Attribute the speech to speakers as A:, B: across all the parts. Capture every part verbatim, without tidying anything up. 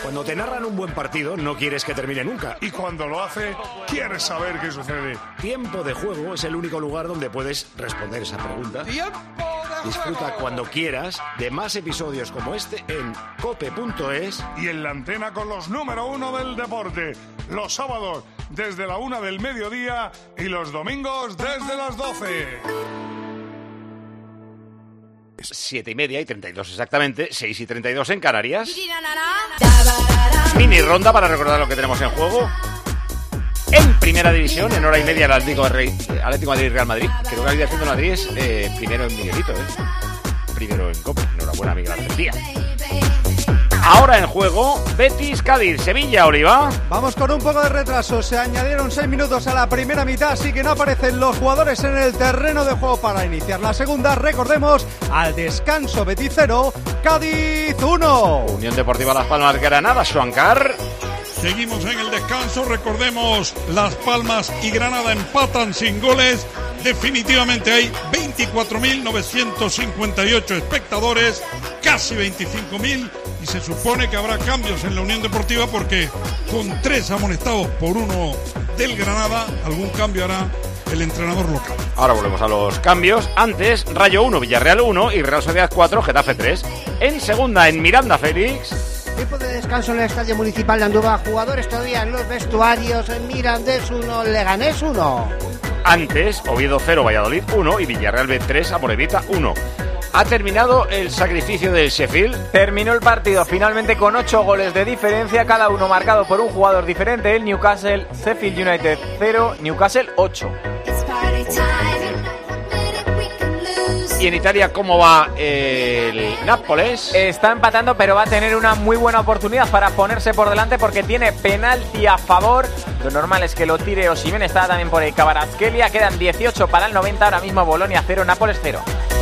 A: Cuando te narran un buen partido, no quieres que termine nunca.
B: Y cuando lo hace, quieres saber qué sucede.
A: Tiempo de Juego es el único lugar donde puedes responder esa pregunta.
B: ¡Tiempo de
A: Disfruta
B: juego!
A: cuando quieras de más episodios como este en cope punto es.
B: Y en la antena con los número uno del deporte. Los sábados desde la una del mediodía y los domingos desde las doce.
A: Siete y media y treinta y dos exactamente, seis y treinta y dos en Canarias. Mini ronda para recordar lo que tenemos en juego. En primera división, en hora y media, el Atlético de Rey, Atlético de Madrid y Real Madrid. Creo que la Liga de Madrid es eh, primero en Miguelito, ¿eh? Primero en Copa. Enhorabuena, Miguel Argentía. Ahora en juego, Betis, Cádiz, Sevilla, Oliva.
C: Vamos con un poco de retraso, se añadieron seis minutos a la primera mitad, así que no aparecen los jugadores en el terreno de juego para iniciar la segunda. Recordemos, al descanso, Betis cero, Cádiz uno.
A: Unión Deportiva Las Palmas, Granada, Xuancar.
D: Seguimos en el descanso, recordemos, Las Palmas y Granada empatan sin goles. Definitivamente hay veinticuatro mil novecientos cincuenta y ocho espectadores, casi veinticinco mil, y se supone que habrá cambios en la Unión Deportiva porque con tres amonestados por uno del Granada, algún cambio hará el entrenador local.
A: Ahora volvemos a los cambios. Antes, Rayo uno, Villarreal uno y Real Sociedad cuatro, Getafe tres. En segunda, en Miranda, Félix.
E: Tiempo de descanso en el Estadio Municipal de Andújar. Jugadores todavía en los vestuarios. En Mirandés uno, Leganés uno.
A: Antes, Oviedo cero, Valladolid uno y Villarreal B tres, Amorebieta uno. Ha terminado el sacrificio del Sheffield.
F: Terminó el partido finalmente con ocho goles de diferencia, cada uno marcado por un jugador diferente. El Newcastle, Sheffield United cero, Newcastle ocho.
A: Y en Italia, ¿cómo va el Nápoles?
F: Está empatando, pero va a tener una muy buena oportunidad para ponerse por delante porque tiene penalti a favor. Lo normal es que lo tire Osimhen, está también por ahí Kvaratskhelia. Quedan dieciocho para el noventa, ahora mismo Bolonia cero, Nápoles cero.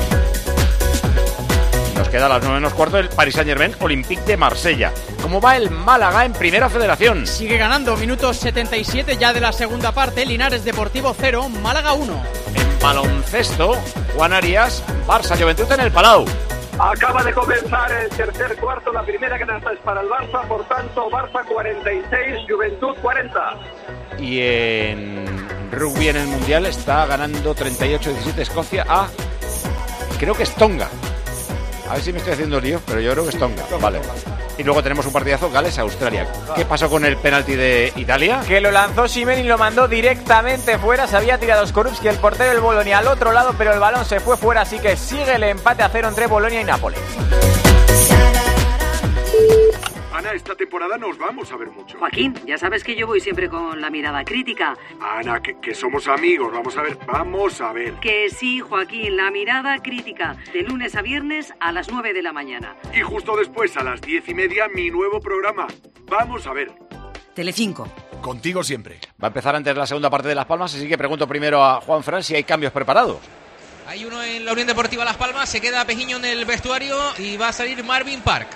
A: Nos queda a las nueve menos cuarto el Paris Saint-Germain, Olympique de Marsella. ¿Cómo va el Málaga en Primera Federación?
G: Sigue ganando, minutos setenta y siete ya de la segunda parte. Linares Deportivo cero, Málaga uno.
A: En baloncesto, Juan Arias, Barça Juventud en el Palau.
H: Acaba de comenzar el tercer cuarto, la primera canasta es para el Barça, por tanto Barça cuarenta y seis, Juventud cuarenta.
A: Y en rugby en el Mundial está ganando treinta y ocho a diecisiete Escocia a, creo que es Tonga. A ver si me estoy haciendo lío, pero yo creo que es Tonga. Vale. Y luego tenemos un partidazo, Gales-Australia. ¿Qué pasó con el penalti de Italia?
F: Que lo lanzó Osimhen y lo mandó directamente fuera. Se había tirado Skorupski, el portero del Bolonia, al otro lado, pero el balón se fue fuera, así que sigue el empate a cero entre Bolonia y Nápoles.
I: Ana, esta temporada nos vamos a ver mucho.
J: Joaquín, ya sabes que yo voy siempre con la mirada crítica.
I: Ana, que, que somos amigos, vamos a ver, vamos a ver.
J: Que sí, Joaquín, la mirada crítica, de lunes a viernes a las nueve de la mañana.
I: Y justo después, a las diez y media, mi nuevo programa. Vamos a ver.
J: Telecinco.
A: Contigo siempre. Va a empezar antes la segunda parte de Las Palmas, así que pregunto primero a Juan Fran si hay cambios preparados.
K: Hay uno en la Unión Deportiva Las Palmas, se queda Pejiño en el vestuario y va a salir Marvin Park.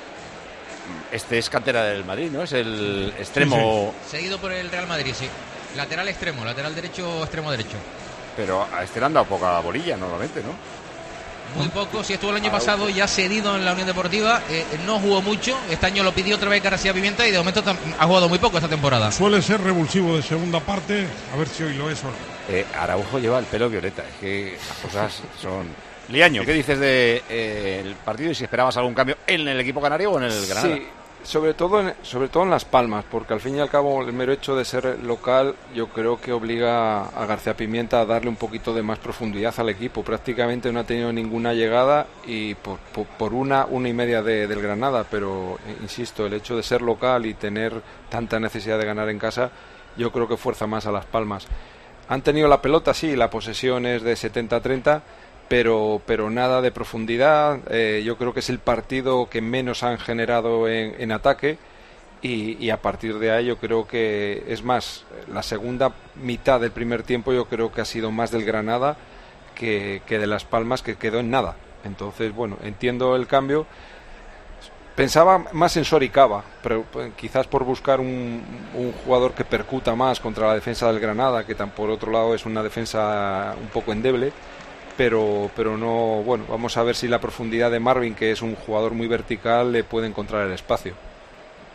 A: Este es cantera del Madrid, ¿no? Es el extremo...
K: Sí, sí. Seguido por el Real Madrid, sí. Lateral extremo, lateral derecho, extremo derecho.
A: Pero a este le han dado poca bolilla normalmente, ¿no?
K: Muy poco, sí estuvo el año pasado ya cedido en la Unión Deportiva, eh, no jugó mucho, este año lo pidió otra vez García Pimienta y de momento ha jugado muy poco esta temporada.
D: Suele ser revulsivo de segunda parte, a ver si hoy lo es o no.
A: Eh, Araujo lleva el pelo violeta, es que las cosas son... Liaño, ¿qué dices del de, eh, partido y si esperabas algún cambio en el equipo canario o en el Granada?
L: Sí, sobre todo, en, sobre todo en Las Palmas, porque al fin y al cabo el mero hecho de ser local yo creo que obliga a García Pimienta a darle un poquito de más profundidad al equipo. Prácticamente no ha tenido ninguna llegada y por, por, por una, una y media de, del Granada, pero insisto, el hecho de ser local y tener tanta necesidad de ganar en casa yo creo que fuerza más a Las Palmas. Han tenido la pelota, sí, la posesión es de setenta a treinta, pero pero nada de profundidad. Eh, yo creo que es el partido que menos han generado en, en ataque y, y a partir de ahí yo creo que es más, la segunda mitad del primer tiempo yo creo que ha sido más del Granada que, que de Las Palmas, que quedó en nada. Entonces, bueno, entiendo el cambio. Pensaba más en Soricaba, pero pues, quizás por buscar un, un jugador que percuta más contra la defensa del Granada, que tan por otro lado es una defensa un poco endeble. Pero, pero no, bueno, vamos a ver si la profundidad de Marvin, que es un jugador muy vertical, le puede encontrar el espacio.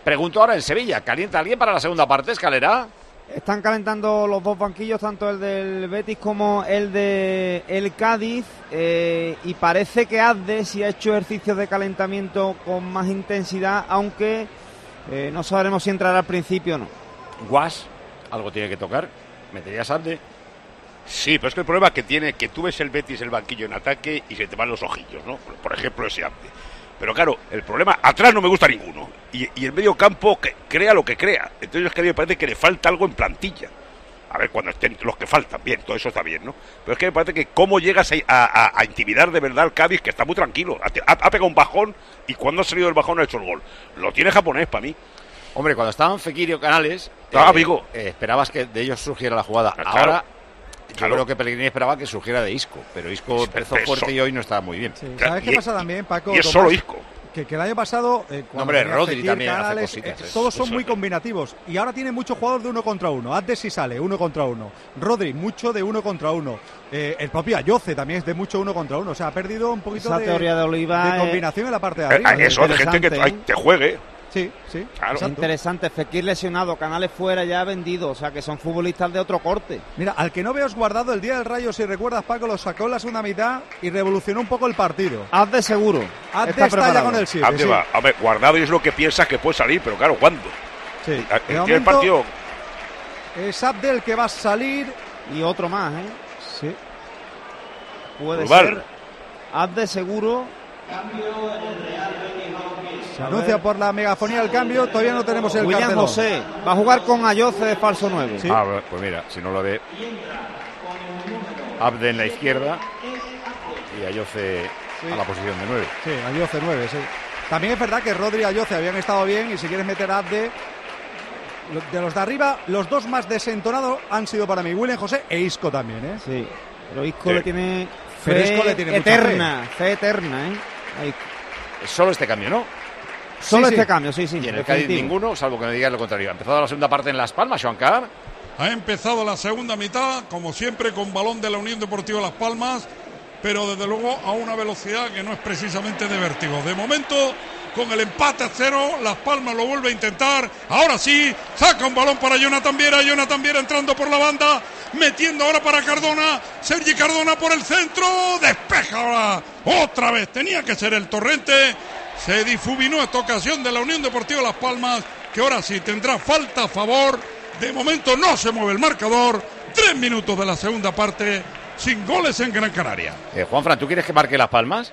A: Pregunto ahora en Sevilla, ¿calienta alguien para la segunda parte, Escalera?
M: Están calentando los dos banquillos, tanto el del Betis como el de el Cádiz, eh, y parece que Azde sí ha hecho ejercicios de calentamiento con más intensidad, aunque eh, no sabremos si entrará al principio o no.
A: Guas, algo tiene que tocar. ¿Meterías Azde?
N: Sí, pero es que el problema que tiene que tú ves el Betis el banquillo en ataque y se te van los ojillos, ¿no? Por ejemplo, ese Azde. Pero claro, el problema, atrás no me gusta ninguno. Y, y el medio campo que crea lo que crea. Entonces es que a mí me parece que le falta algo en plantilla. A ver, cuando estén los que faltan, bien, todo eso está bien, ¿no? Pero es que me parece que cómo llegas a, a, a intimidar de verdad al Cádiz, que está muy tranquilo. Ha, ha pegado un bajón y cuando ha salido del bajón ha hecho el gol. Lo tiene japonés para mí.
A: Hombre, cuando estaban Fekir y Canales,
N: ah,
A: eh,
N: amigo.
A: Eh, esperabas que de ellos surgiera la jugada.
N: Claro,
A: Ahora, yo
N: claro.
A: creo que Pellegrini esperaba que surgiera de Isco, pero Isco empezó
N: pero
A: fuerte
N: eso.
A: y hoy no estaba muy bien.
C: Sí, ¿sabes qué pasa también, Paco?
N: Y es
C: Tomás?
N: solo Isco.
C: Que, que el año pasado, eh, cuando
A: No, hombre,
C: tenía
A: Rodri
C: Fekir,
A: también hace
C: Canales,
A: cositas,
C: eh,
A: eh.
C: todos son
A: Eso
C: muy
A: es.
C: combinativos. Y ahora tiene muchos jugadores de uno contra uno. Antes sí sale, uno contra uno. Rodri, mucho de uno contra uno. Eh, el propio Ayoce también es de mucho uno contra uno. O sea, ha perdido un poquito
M: Esa
C: de,
M: teoría de Oliva
C: de
M: es-
C: combinación en la parte de
N: Eh,
C: arriba.
N: eso de gente que
M: interesante,
N: ay, te juegue.
C: Sí, sí.
N: Claro.
C: exacto.
M: Interesante, Fekir lesionado, Canales fuera, ya vendido, o sea que son futbolistas de otro corte.
C: Mira, al que no veas Guardado el día del Rayo, si recuerdas, Paco, lo sacó en la segunda mitad y revolucionó un poco el partido.
M: Hazde seguro.
C: Hazde
M: está
C: está, ya
M: preparado.
C: con el siete.
N: ¿A
C: Sí.
N: va? A ver, Guardado es lo que piensas que puede salir, pero claro, ¿cuándo?
C: Sí.
N: Eh,
C: De
N: Tiene el
C: momento,
N: partido.
C: es Abdel que va a salir.
M: Y otro más, ¿eh?
C: Sí.
M: Puede
N: Global.
M: ser. Hazde seguro.
C: Se anuncia por la megafonía el cambio. Todavía no tenemos el
M: William
C: cartelón.
M: José va a jugar con Ayoce de falso nueve.
C: Sí.
A: Ah, pues mira, si no lo ve. Abde en la izquierda y Ayoce
C: Sí.
A: a la posición de nueve.
C: Sí, Ayoce nueve, sí. También es verdad que Rodri y Ayoce habían estado bien y si quieres meter a Abde, lo- de los de arriba, los dos más desentonados han sido para mí William José e Isco también, ¿eh?
M: Sí, pero Isco
N: Sí.
M: le tiene
C: Pero
M: fe
C: Isco le tiene mucha
M: eterna, fe. eterna, ¿eh? Ahí.
A: Es solo este cambio, ¿no?
M: Solo
C: sí.
M: este cambio, sí, sí.
A: Y en el Cádiz
M: definitivo.
A: ninguno, salvo que me digas lo contrario. Ha empezado la segunda parte en Las Palmas, Joan Carr.
D: Ha empezado la segunda mitad, como siempre, con balón de la Unión Deportiva Las Palmas, pero desde luego a una velocidad que no es precisamente de vértigo. De momento, con el empate a cero, Las Palmas lo vuelve a intentar. Ahora sí, saca un balón para Jonathan Viera. Jonathan Viera entrando por la banda, metiendo ahora para Cardona. Sergi Cardona por el centro, despeja ahora otra vez. Tenía que ser el Torrente. Se difuminó esta ocasión de la Unión Deportiva Las Palmas, que ahora sí tendrá falta a favor. De momento no se mueve el marcador. Tres minutos de la segunda parte, sin goles en Gran Canaria.
A: Eh, Juanfran, ¿tú quieres que marque Las Palmas?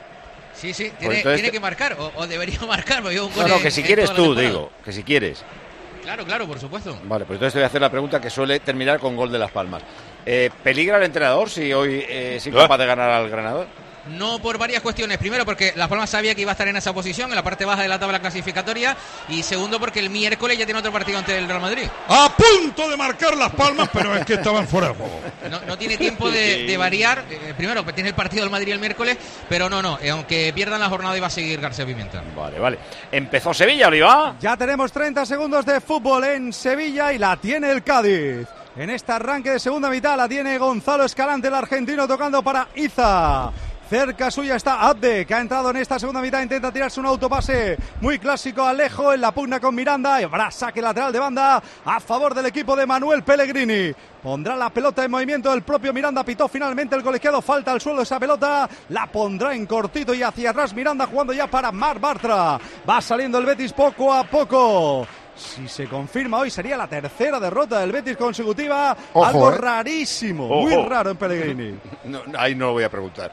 K: Sí, sí,
A: Pues
K: tiene,
A: entonces
K: tiene
A: te-
K: que marcar, o, o debería marcar, porque yo un
A: No,
K: gol
A: no,
K: en-
A: que si
K: en
A: quieres
K: toda la
A: tú,
K: temporada.
A: digo. Que si quieres.
K: Claro, claro, por supuesto.
A: Vale, pues entonces te voy a hacer la pregunta que suele terminar con gol de Las Palmas. Eh, ¿Peligra el entrenador si hoy eh, es incapaz de ganar al Granada?
K: No, por varias cuestiones. Primero, porque Las Palmas sabía que iba a estar en esa posición, en la parte baja de la tabla clasificatoria. Y segundo, porque el miércoles ya tiene otro partido ante el Real Madrid.
D: A punto de marcar Las Palmas, pero es que estaban fuera de juego.
K: No, no tiene tiempo de, de variar. Eh, primero, que tiene el partido del Madrid el miércoles, pero no, no. eh, aunque pierdan la jornada, iba a seguir García Pimienta.
A: Vale, vale. Empezó Sevilla, Oliva.
C: Ya tenemos treinta segundos de fútbol en Sevilla y la tiene el Cádiz. En este arranque de segunda mitad la tiene Gonzalo Escalante, el argentino, tocando para Iza. Cerca suya está Abde, que ha entrado en esta segunda mitad, intenta tirarse un autopase muy clásico, Alejo en la pugna con Miranda, y habrá saque lateral de banda a favor del equipo de Manuel Pellegrini. Pondrá la pelota en movimiento el propio Miranda, pitó finalmente el colegiado, falta al suelo esa pelota, la pondrá en cortito y hacia atrás Miranda, jugando ya para Marc Bartra. Va saliendo el Betis poco a poco. Si se confirma hoy sería la tercera derrota del Betis consecutiva.
A: Ojo,
C: algo
A: eh.
C: rarísimo,
A: Ojo.
C: muy raro en Pellegrini.
A: No, ahí no lo voy a preguntar.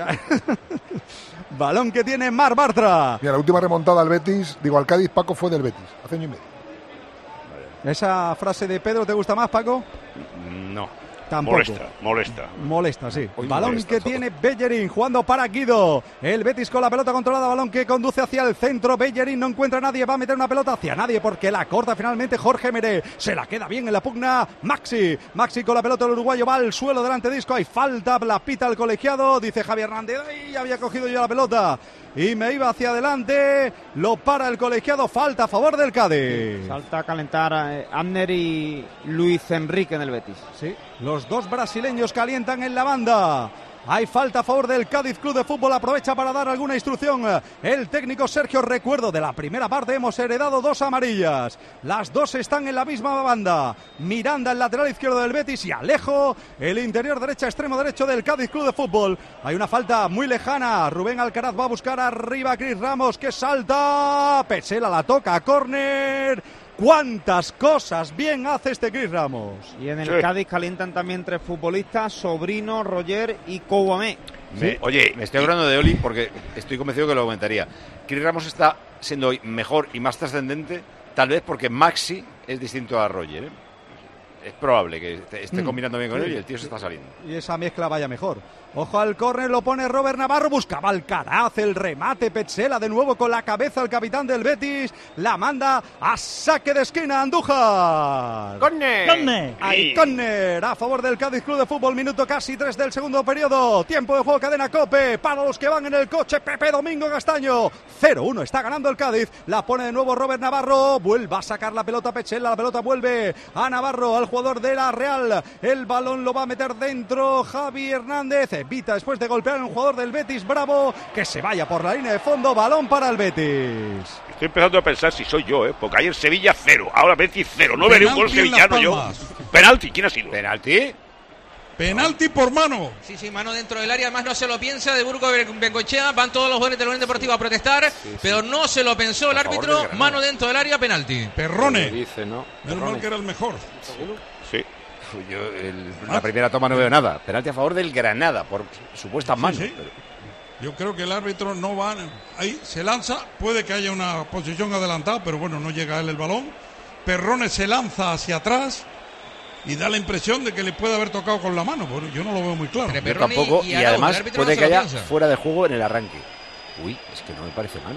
C: Balón que tiene Marc Bartra.
O: Mira, la última remontada al Betis, digo al Cádiz, Paco, fue del Betis, hace año y medio.
C: ¿Esa frase de Pedro te gusta más, Paco?
A: No.
C: Tampoco.
N: Molesta, molesta.
C: Molesta, sí.
N: Hoy
C: Balón
N: molesta
C: que
N: todo.
C: tiene Bellerín jugando para Guido. El Betis con la pelota controlada. Balón que conduce hacia el centro. Bellerín no encuentra a nadie. Va a meter una pelota hacia nadie porque la corta finalmente Jorge Meré. Se la queda bien en la pugna Maxi. Maxi con la pelota. El uruguayo va al suelo delante de Isco. Hay falta. La pita el colegiado. Dice Javier Hernández. ¡Ay! Había cogido yo la pelota y me iba hacia adelante. Lo para el colegiado. Falta a favor del Cádiz.
M: Salta a calentar a eh, Abner y Luis Enrique en el Betis.
C: Sí, los dos brasileños calientan en la banda. Hay falta a favor del Cádiz Club de Fútbol. Aprovecha para dar alguna instrucción el técnico Sergio. Recuerdo, de la primera parte hemos heredado dos amarillas. Las dos están en la misma banda. Miranda, el lateral izquierdo del Betis, y Alejo, el interior derecha, extremo derecho del Cádiz Club de Fútbol. Hay una falta muy lejana. Rubén Alcaraz va a buscar arriba a Cris Ramos, que salta. Pesela la toca, córner. ¡Cuántas cosas bien hace este Cris Ramos!
M: Y en el
N: Sí.
M: Cádiz calientan también tres futbolistas, Sobrino, Roger y Kouamé.
A: Me, oye, me estoy hablando de Oli porque estoy convencido que lo aumentaría. Cris Ramos está siendo hoy mejor y más trascendente, tal vez porque Maxi es distinto a Roger, ¿eh? Es probable que esté, esté
C: Mm,
A: combinando bien con
C: sí.
A: él y el tío se está saliendo.
C: Y esa mezcla vaya mejor. Ojo al córner, lo pone Robert Navarro, buscaba Alcaraz, el remate, Petzela de nuevo con la cabeza, el capitán del Betis, la manda a saque de esquina, Andújar.
A: ¡Córner!
C: ¡Córner! Hay córner a favor del Cádiz Club de Fútbol, minuto casi tres del segundo periodo, tiempo de juego, cadena COPE, para los que van en el coche, Pepe Domingo Castaño, cero uno, está ganando el Cádiz, la pone de nuevo Robert Navarro, vuelve a sacar la pelota Petzela, la pelota vuelve a Navarro, al jugador de la Real, el balón lo va a meter dentro Javi Hernández, evita después de golpear a un jugador del Betis, Bravo, que se vaya por la línea de fondo, balón para el Betis.
N: Estoy empezando a pensar si soy yo, ¿eh? Porque ayer Sevilla cero, ahora Betis cero. No veré un gol
D: Penalti en Las
N: sevillano yo.
D: Palmas.
N: Penalti, ¿quién ha sido?
A: ¿Penalti?
D: Penalti por mano.
K: Sí, sí, mano dentro del área, además no se lo piensa, de Burgos Bengoechea, van todos los jugadores de la Unión Deportiva a protestar, sí, sí. pero no se lo pensó el árbitro, mano dentro del área, penalti.
D: Perrone.
L: Dice, ¿no?
D: Menos mal que era el mejor.
N: Sí.
A: Yo el, la primera toma no veo nada. Penalti a favor del Granada, por supuestas manos.
D: Sí, sí. Yo creo que el árbitro no va. Ahí se lanza, puede que haya una posición adelantada, pero bueno, no llega a él el balón. Perrone se lanza hacia atrás y da la impresión de que le puede haber tocado con la mano. Bueno, yo no lo veo muy claro.
A: Yo tampoco, y, y Arau, además puede no que haya piensa. fuera de juego en el arranque. Uy, es que no me parece mal.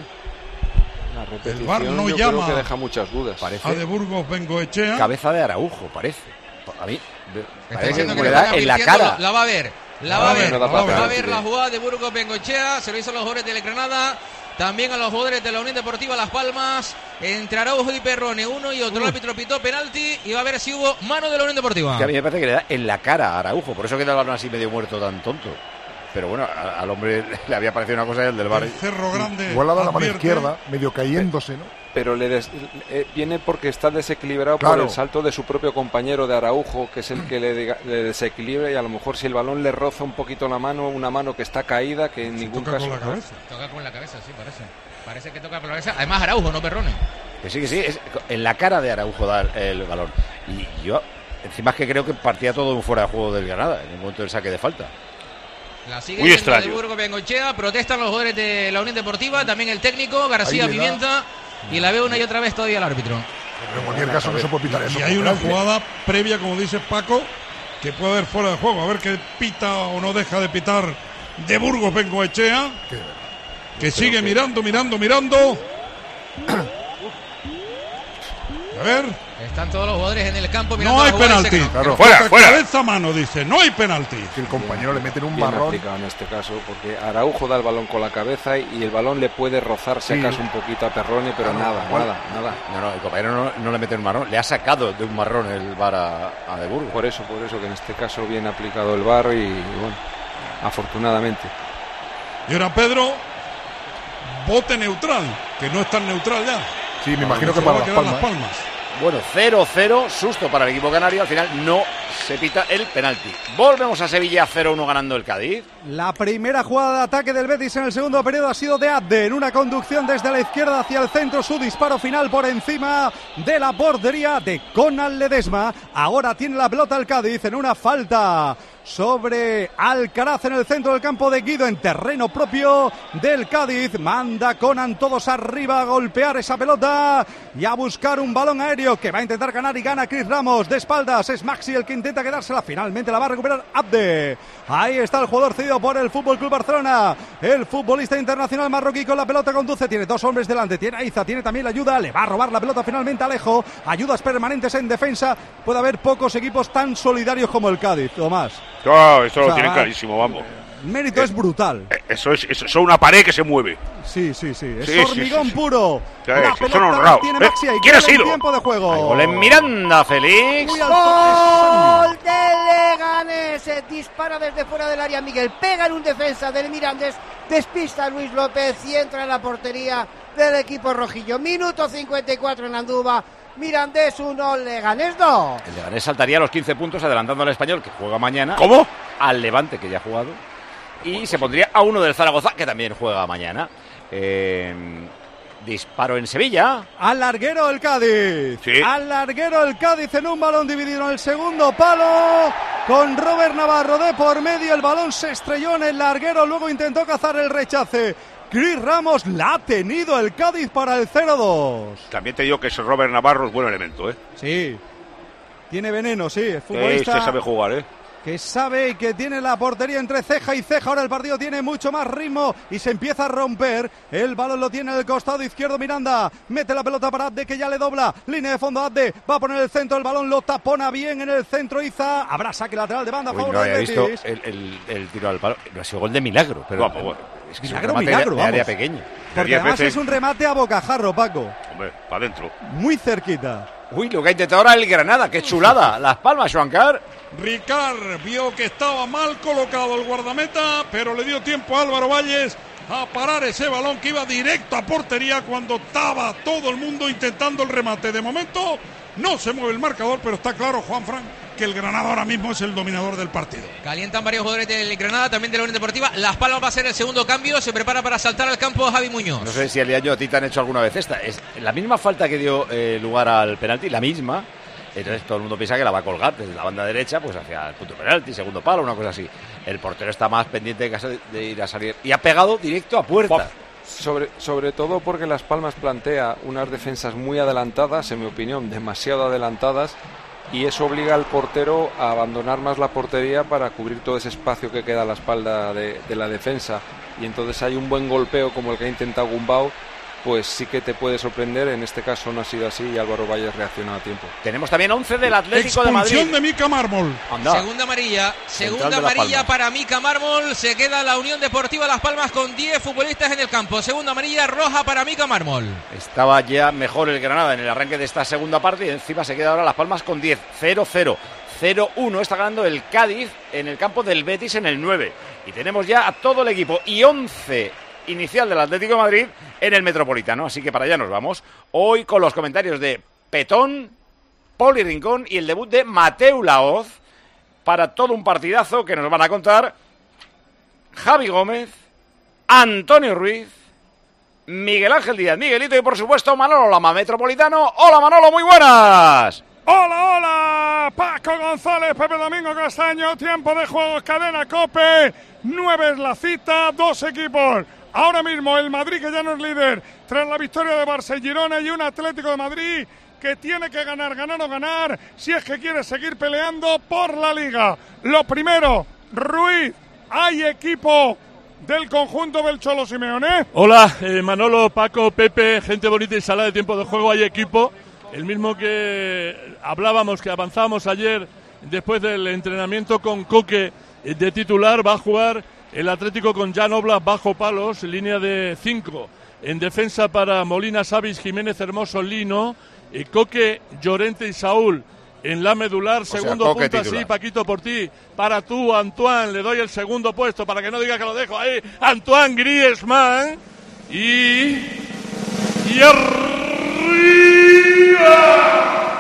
L: La repetición,
D: el V A R no
L: yo
D: llama
L: creo que deja muchas dudas.
A: Parece
D: a de Burgos Bengoechea.
A: Cabeza de Araujo, parece. A mí
K: parece que le da en la cara. La va a ver, la va a ver, va a ver la jugada de Burgos Bengoechea, se lo hizo a los jugadores de Granada, también a los jugadores de la Unión Deportiva Las Palmas, entre Araujo y Perrone, uno y otro. El árbitro pitó penalti y va a ver si hubo mano de la Unión Deportiva.
A: Que a mí me parece que le da en la cara a Araujo, por eso queda el balón así medio muerto, tan tonto. Pero bueno, a, al hombre le había parecido una cosa y el del V A R.
D: El Cerro Grande.
O: Igual a la mano izquierda, medio cayéndose, ¿no?
L: Pero le des, eh, viene porque está desequilibrado claro. por el salto de su propio compañero de Araujo, que es el que le, le desequilibra, y a lo mejor si el balón le roza un poquito la mano, una mano que está caída, que en
D: se
L: ningún
D: toca
L: caso...
D: Con la cabeza.
K: Toca con la cabeza, sí, parece. Parece que toca con la cabeza. Además Araujo, no Perrone.
A: Que sí, que sí, es en la cara de Araujo da el balón. Y yo, encima es que creo que partía todo un fuera de juego del Granada, en el momento del saque de falta.
K: La sigue Muy extraño. De Burgos Bengoechea, protestan los jugadores de la Unión Deportiva, también el técnico, García Pimienta, y la ve una y otra vez todavía el árbitro.
O: Pero en cualquier caso no se puede pitar eso.
D: Y hay una jugada previa, como dice Paco, que puede haber fuera de juego. A ver qué pita o no deja de pitar de Burgos Bengoechea, que sigue mirando, mirando, mirando. A ver.
K: Están todos los jugadores en el campo
D: mirando. No hay penalti.
K: No.
D: Claro. Fuera, fuera. Cabeza a mano, dice. No hay penalti.
O: Que el compañero le mete un
L: Bien
O: marrón.
L: En este caso, porque Araujo da el balón con la cabeza y el balón le puede rozar, si sí. acaso, un poquito a Perrone, pero no, nada, bueno. nada, nada.
A: No, no, el compañero no, no le mete un marrón. Le ha sacado de un marrón el V A R a, a De Burgos.
L: Por eso, por eso, que en este caso bien aplicado el V A R y, y bueno, afortunadamente.
D: Y ahora Pedro, bote neutral, que no es tan neutral ya.
O: Sí, me imagino que para las Palmas.
D: las Palmas.
A: Bueno, cero cero, susto para el equipo canario, al final no se pita el penalti. Volvemos a Sevilla, cero uno ganando el Cádiz.
C: La primera jugada de ataque del Betis en el segundo periodo ha sido de Abde, en una conducción desde la izquierda hacia el centro, su disparo final por encima de la portería de Conan Ledesma. Ahora tiene la pelota el Cádiz en una falta sobre Alcaraz en el centro del campo de Guido, en terreno propio del Cádiz. Manda Conan todos arriba a golpear esa pelota y a buscar un balón aéreo que va a intentar ganar, y gana Cris Ramos de espaldas. Es Maxi el que intenta quedársela, finalmente la va a recuperar Abde. Ahí está el jugador cedido por el F C Barcelona, el futbolista internacional marroquí con la pelota, conduce, tiene dos hombres delante, tiene a Iza, tiene también la ayuda, le va a robar la pelota finalmente Alejo. Ayudas permanentes en defensa, puede haber pocos equipos tan solidarios como el Cádiz, Tomás.
N: No, eso
C: o sea,
N: lo tienen clarísimo, vamos.
C: El mérito
N: eh,
C: es brutal.
N: Eh, Eso es, eso es una pared que se mueve.
C: Sí, sí, sí. Es
N: sí,
C: hormigón
N: sí, sí, sí.
C: puro.
N: Sí,
C: la
N: sí,
C: pelota
N: son honrados.
C: tiene
N: ¿Eh?
C: Maxi y
N: ¿Quién ha sido?
C: tiempo de juego.
A: Hay gol en Miranda, Félix.
E: Gol del Leganés. Se dispara desde fuera del área Miguel. Pega en un defensa del Mirandés. Despista a Luis López y entra en la portería del equipo rojillo. Minuto cincuenta y cuatro en Andúba. Mirandés uno, Leganés dos.
A: El Leganés saltaría a los quince puntos adelantando al Español, que juega mañana.
N: ¿Cómo?
A: Al Levante, que ya ha jugado. Y se pondría a uno del Zaragoza, que también juega mañana. Eh, disparo en Sevilla.
C: Al larguero el Cádiz.
N: Sí.
C: Al larguero el Cádiz en un balón dividido en el segundo palo. Con Robert Navarro de por medio. El balón se estrelló en el larguero. Luego intentó cazar el rechace. Chris Ramos la ha tenido el Cádiz para el cero dos.
N: También te digo que ese Robert Navarro es buen elemento, ¿eh?
C: Sí. Tiene veneno, sí. El
N: Sí,
C: futbolista
N: usted sabe jugar, ¿eh?
C: que sabe y que tiene la portería entre ceja y ceja. Ahora el partido tiene mucho más ritmo y se empieza a romper. El balón lo tiene en el costado izquierdo Miranda. Mete la pelota para Abde, que ya le dobla. Línea de fondo Abde. Va a poner el centro. El balón lo tapona bien en el centro Iza. Habrá saque lateral de banda a
A: Uy,
C: favor
A: no
C: del
A: había
C: Betis.
A: visto el, el, el tiro al palo. No ha sido gol de milagro. Pero
N: Guapo, bueno.
A: Es que
C: Milagro,
A: es un remate
C: milagro,
A: de, de área
C: vamos.
A: pequeña.
C: Porque además es un remate a bocajarro, Paco.
N: Hombre, para adentro.
C: Muy cerquita.
A: Uy, lo que ha intentado ahora el Granada. ¡Qué chulada! Las Palmas, Juancar.
D: Ricard vio que estaba mal colocado el guardameta, pero le dio tiempo a Álvaro Valles a parar ese balón que iba directo a portería cuando estaba todo el mundo intentando el remate. De momento no se mueve el marcador, pero está claro, Juanfran, que el Granada ahora mismo es el dominador del partido.
K: Calientan varios jugadores del Granada, también de la Unión Deportiva. Las Palmas va a ser el segundo cambio. Se prepara para saltar al campo Javi Muñoz.
A: No sé si el año a ti te han hecho alguna vez esta. Es la misma falta que dio eh, lugar al penalti, la misma. Entonces todo el mundo piensa que la va a colgar desde la banda derecha, pues hacia el punto penalti, segundo palo, una cosa así. El portero está más pendiente de, caso de, de ir a salir. Y ha pegado directo a puerta.
L: Sobre, sobre todo porque Las Palmas plantea unas defensas muy adelantadas, en mi opinión, demasiado adelantadas, y eso obliga al portero a abandonar más la portería para cubrir todo ese espacio que queda a la espalda de, de la defensa. Y entonces hay un buen golpeo como el que ha intentado Gumbau, pues sí que te puede sorprender. En este caso no ha sido así y Álvaro Valles reaccionó a tiempo.
A: Tenemos también once del Atlético de Madrid.
D: Expulsión de Mica Mármol.
A: Anda.
K: Segunda amarilla, segunda
A: Central de Las
K: amarilla
A: Palmas.
K: para Mica Mármol. Se queda la Unión Deportiva Las Palmas con diez futbolistas en el campo. Segunda amarilla roja para Mica Mármol.
A: Estaba ya mejor el Granada en el arranque de esta segunda parte y encima se queda ahora Las Palmas con diez. cero cero. cero uno está ganando el Cádiz en el campo del Betis en el nueve. Y tenemos ya a todo el equipo y once inicial del Atlético de Madrid en el Metropolitano. Así que para allá nos vamos. Hoy con los comentarios de Petón, Poli Rincón y el debut de Mateu Laoz para todo un partidazo que nos van a contar Javi Gómez, Antonio Ruiz, Miguel Ángel Díaz, Miguelito y por supuesto Manolo Lama, Metropolitano. Hola Manolo, muy buenas.
B: Hola, hola, Paco González, Pepe Domingo Castaño, tiempo de juego, cadena COPE, nueve es la cita, dos equipos. Ahora mismo el Madrid, que ya no es líder, tras la victoria de Barça y Girona, y un Atlético de Madrid que tiene que ganar, ganar o ganar, si es que quiere seguir peleando por la Liga. Lo primero, Ruiz, hay equipo del conjunto del Cholo Simeone.
P: Hola, eh, Manolo, Paco, Pepe, gente bonita y sala de tiempo de juego, hay equipo. El mismo que hablábamos, que avanzamos ayer después del entrenamiento con Coque de titular, va a jugar el Atlético con Jan Oblak bajo palos, línea de cinco. En defensa para Molina, Savic, Jiménez, Hermoso, Lino, eh, Coque, Llorente y Saúl en la medular. O segundo sea, punta, titular. Sí, Paquito, por ti. Para tú, Antoine, le doy el segundo puesto para que no diga que lo dejo ahí. Antoine Griezmann. Y... y arriba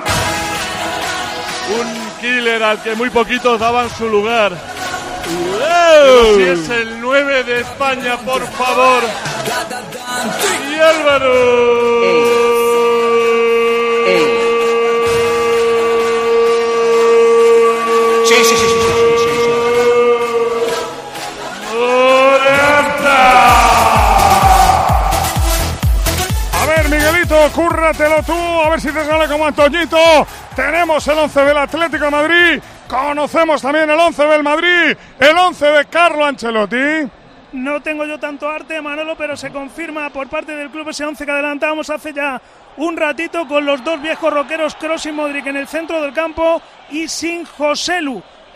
P: un killer al que muy poquitos daban su lugar. Pero si es el nueve de España, por favor. Y Álvaro.
A: Ey. Ey. Sí, sí, sí, sí, sí, sí, sí.
B: A ver, Miguelito, cúrratelo tú, a ver si te sale como Antoñito. Tenemos el once del Atlético de Madrid. Conocemos también el once del Madrid, el once de Carlo Ancelotti.
Q: No tengo yo tanto arte, Manolo, pero se confirma por parte del club ese once que adelantábamos hace ya un ratito, con los dos viejos roqueros Kroos y Modric en el centro del campo y sin Joselu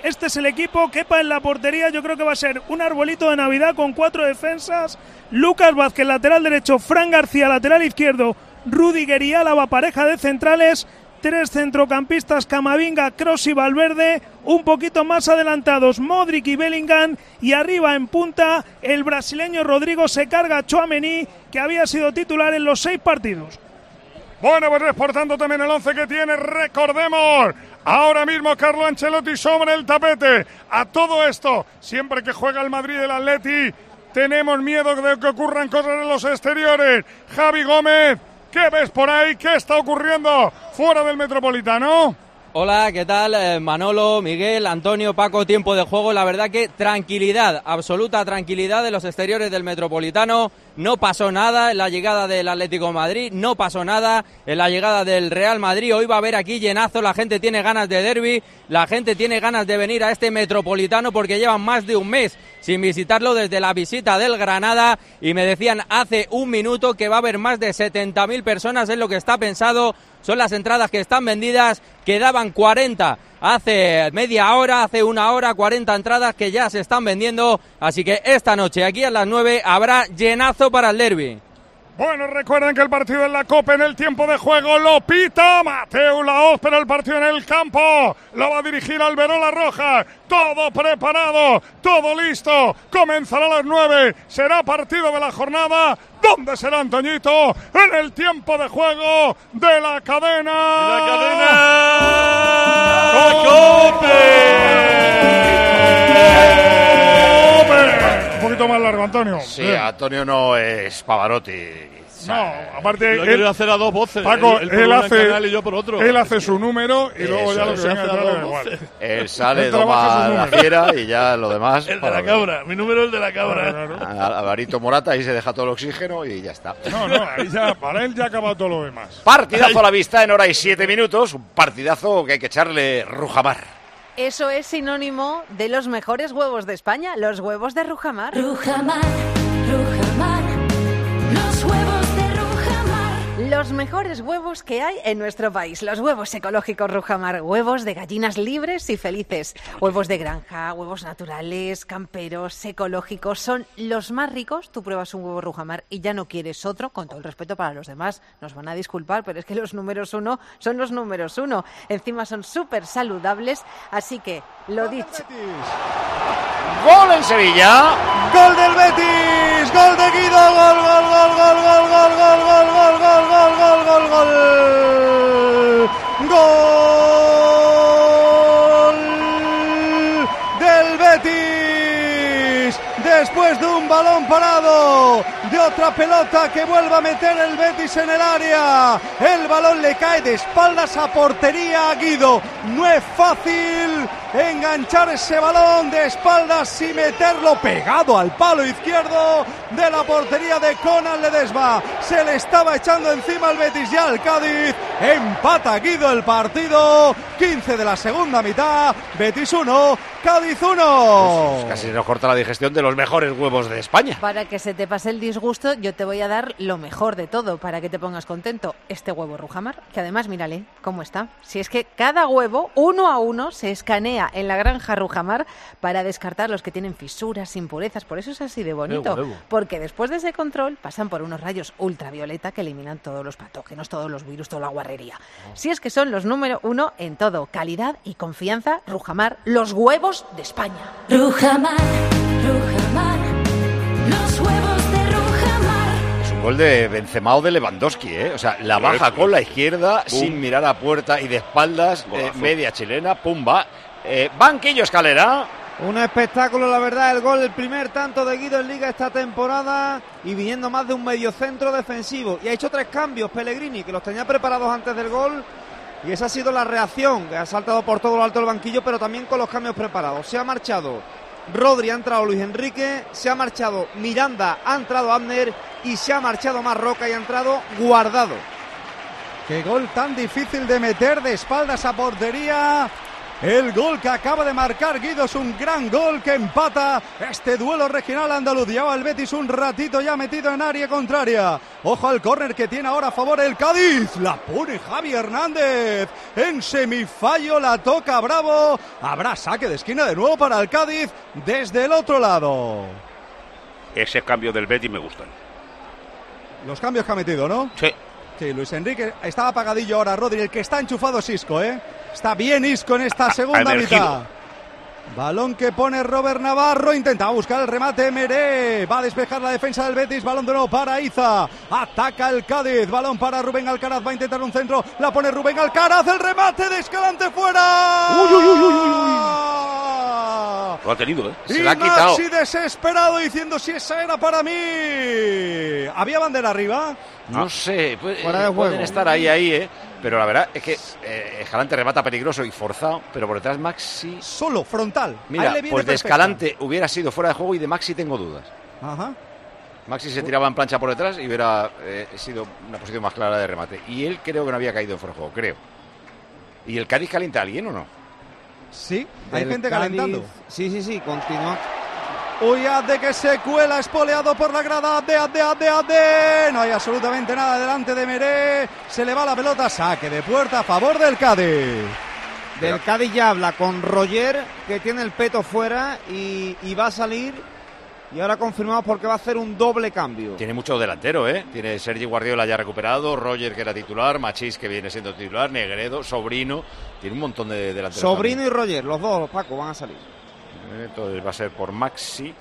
Q: Este es el equipo. Kepa en la portería. Yo creo que va a ser un arbolito de Navidad con cuatro defensas. Lucas Vázquez, lateral derecho. Fran García, lateral izquierdo. Rudiger y Álava, pareja de centrales. Tres centrocampistas, Camavinga, Kroos y Valverde. Un poquito más adelantados, Modric y Bellingham. Y arriba en punta, el brasileño Rodrigo se carga a Tchouaméni, que había sido titular en los seis partidos.
B: Bueno, pues reportando también el once que tiene, recordemos, ahora mismo Carlo Ancelotti sobre el tapete. A todo esto, siempre que juega el Madrid y el Atleti, tenemos miedo de que ocurran cosas en los exteriores. Javi Gómez, ¿qué ves por ahí? ¿Qué está ocurriendo fuera del Metropolitano?
R: Hola, ¿qué tal? Eh, Manolo, Miguel, Antonio, Paco, tiempo de juego. La verdad que tranquilidad, absoluta tranquilidad de los exteriores del Metropolitano. No pasó nada en la llegada del Atlético de Madrid, no pasó nada en la llegada del Real Madrid. Hoy va a haber aquí llenazo, la gente tiene ganas de derbi, la gente tiene ganas de venir a este Metropolitano porque llevan más de un mes sin visitarlo desde la visita del Granada y me decían hace un minuto que va a haber más de setenta mil personas, es lo que está pensado. Son las entradas que están vendidas, quedaban cuarenta hace media hora, hace una hora, cuarenta entradas que ya se están vendiendo, así que esta noche aquí a las nueve habrá llenazo para el derbi.
B: Bueno, recuerden que el partido en la Copa en el tiempo de juego lo pita Mateu Laoz, pero el partido en el campo lo va a dirigir Alberola Rojas. Todo preparado, todo listo. Comenzará a las nueve. Será partido de la jornada. ¿Dónde será, Antoñito? En el tiempo de juego de la cadena.
P: ¡La cadena!
B: ¡Cope! Un poquito más largo, Antonio.
N: Sí, Bien. Antonio no es Pavarotti.
B: No, aparte
P: lo él hacer a dos voces.
B: Paco,
P: él,
B: él,
P: él
B: hace
P: canal y yo por otro.
B: Él hace su número y
N: Eso,
B: luego ya lo que venga
P: hace
B: da igual.
N: Él sale, toma la fiera y ya lo demás.
P: El de la cabra, ver. Mi número es el de la cabra.
B: Claro, claro.
N: Alvarito Morata, ahí se deja todo el oxígeno y ya está.
B: No, no, ahí ya, para él ya acaba todo lo demás.
A: Partidazo a la vista en hora y siete minutos. Un partidazo que hay que echarle Rujamar.
S: Eso es sinónimo de los mejores huevos de España, los huevos de Rujamar.
T: Rujamar, Rujamar, los huevos de Rujamar.
S: Los mejores huevos que hay en nuestro país, los huevos ecológicos Rujamar, huevos de gallinas libres y felices, huevos de granja, huevos naturales, camperos, ecológicos, son los más ricos. Tú pruebas un huevo Rujamar y ya no quieres otro, con todo el respeto para los demás, nos van a disculpar, pero es que los números uno son los números uno, encima son súper saludables, así que lo dicho.
A: Gol en Sevilla.
C: Gol del Betis, gol de Guido, gol, gol, gol, gol, gol, gol, gol, gol, gol, gol, gol, gol, gol, gol, gol del Betis. Después de un balón parado, de otra pelota que vuelve a meter el Betis en el área, el balón le cae de espaldas a portería a Guido. No es fácil enganchar ese balón de espaldas y meterlo pegado al palo izquierdo de la portería de Conan Ledesma. Se le estaba echando encima al Betis y al Cádiz. Empata Guido el partido. quince de la segunda mitad. Betis uno, Cádiz uno.
A: Pues casi nos corta la digestión de los mejores huevos de España.
S: Para que se te pase el disgusto, yo te voy a dar lo mejor de todo, para que te pongas contento. Este huevo Rujamar, que además, mírale cómo está. Si es que cada huevo, uno a uno, se escanea en la granja Rujamar para descartar los que tienen fisuras, impurezas. Por eso es así de bonito, porque después de ese control pasan por unos rayos ultravioleta que eliminan todos los patógenos, todos los virus, toda la guarrería. Oh. Si es que son los número uno en todo, calidad y confianza. Rujamar, los huevos de España.
T: Rujamar, Rujamar, los huevos de Rujamar.
A: Es un gol de Benzema o de Lewandowski, ¿eh? O sea, la baja con la izquierda, Pum. sin mirar a puerta y de espaldas, eh, media chilena, pum, va. Eh, banquillo Escalera.
M: Un espectáculo, la verdad, el gol, el primer tanto de Guido en Liga esta temporada y viniendo más de un mediocentro defensivo. Y ha hecho tres cambios Pellegrini, que los tenía preparados antes del gol, y esa ha sido la reacción, que ha saltado por todo lo alto del banquillo, pero también con los cambios preparados. Se ha marchado Rodri, ha entrado Luis Enrique, se ha marchado Miranda, ha entrado Abner y se ha marchado Marroca y ha entrado Guardado.
C: Qué gol tan difícil de meter de espaldas a portería. El gol que acaba de marcar Guido es un gran gol que empata este duelo regional andaluz. Lleva el Betis un ratito ya metido en área contraria. Ojo al córner que tiene ahora a favor el Cádiz. La pone Javi Hernández. En semifallo la toca Bravo. Habrá saque de esquina de nuevo para el Cádiz desde el otro lado.
N: Ese cambio del Betis me gustan.
C: Los cambios que ha metido, ¿no?
N: Sí.
C: Sí, Luis Enrique está apagadillo ahora, Rodri. El que está enchufado es Isco, ¿eh? Está bien Isco en esta segunda mitad. Balón que pone Robert Navarro, intenta buscar el remate Meré, va a despejar la defensa del Betis, balón de nuevo para Iza, ataca el Cádiz, balón para Rubén Alcaraz, va a intentar un centro, la pone Rubén Alcaraz, el remate de Escalante fuera.
N: Uy, uy, uy, uy, uy. Lo ha tenido, ¿eh?
C: Se la ha quitado. Maxi desesperado diciendo si esa era para mí. ¿Había bandera arriba?
A: No sé, pues, eh, pueden estar ahí, ahí, ¿eh? Pero la verdad es que eh, Escalante remata peligroso y forzado, pero por detrás Maxi...
C: Solo, frontal.
A: Mira, pues de perfecta. Escalante hubiera sido fuera de juego y de Maxi tengo dudas.
C: Ajá.
A: Maxi se tiraba en plancha por detrás y hubiera eh, sido una posición más clara de remate. Y él creo que no había caído en fuera de juego, creo. ¿Y el Cádiz calienta a alguien o no?
C: Sí, hay
M: El
C: gente
M: Cádiz,
C: calentando.
M: Sí, sí, sí, continúa.
C: Uy, Abde que se cuela, espoleado por la grada, Abde, Abde, Abde, Abde. No hay absolutamente nada delante de Meré. Se le va la pelota, saque de puerta a favor del Cádiz.
M: Del Cádiz ya habla con Roger, que tiene el peto fuera y, y va a salir. Y ahora confirmamos porque va a hacer un doble cambio.
A: Tiene mucho delantero, ¿eh? Tiene Sergi Guardiola ya recuperado, Roger que era titular, Machís que viene siendo titular, Negredo, Sobrino. Tiene un montón de delanteros.
M: Sobrino también. Y Roger, los dos, Paco, van a salir.
A: Entonces va a ser por Maxi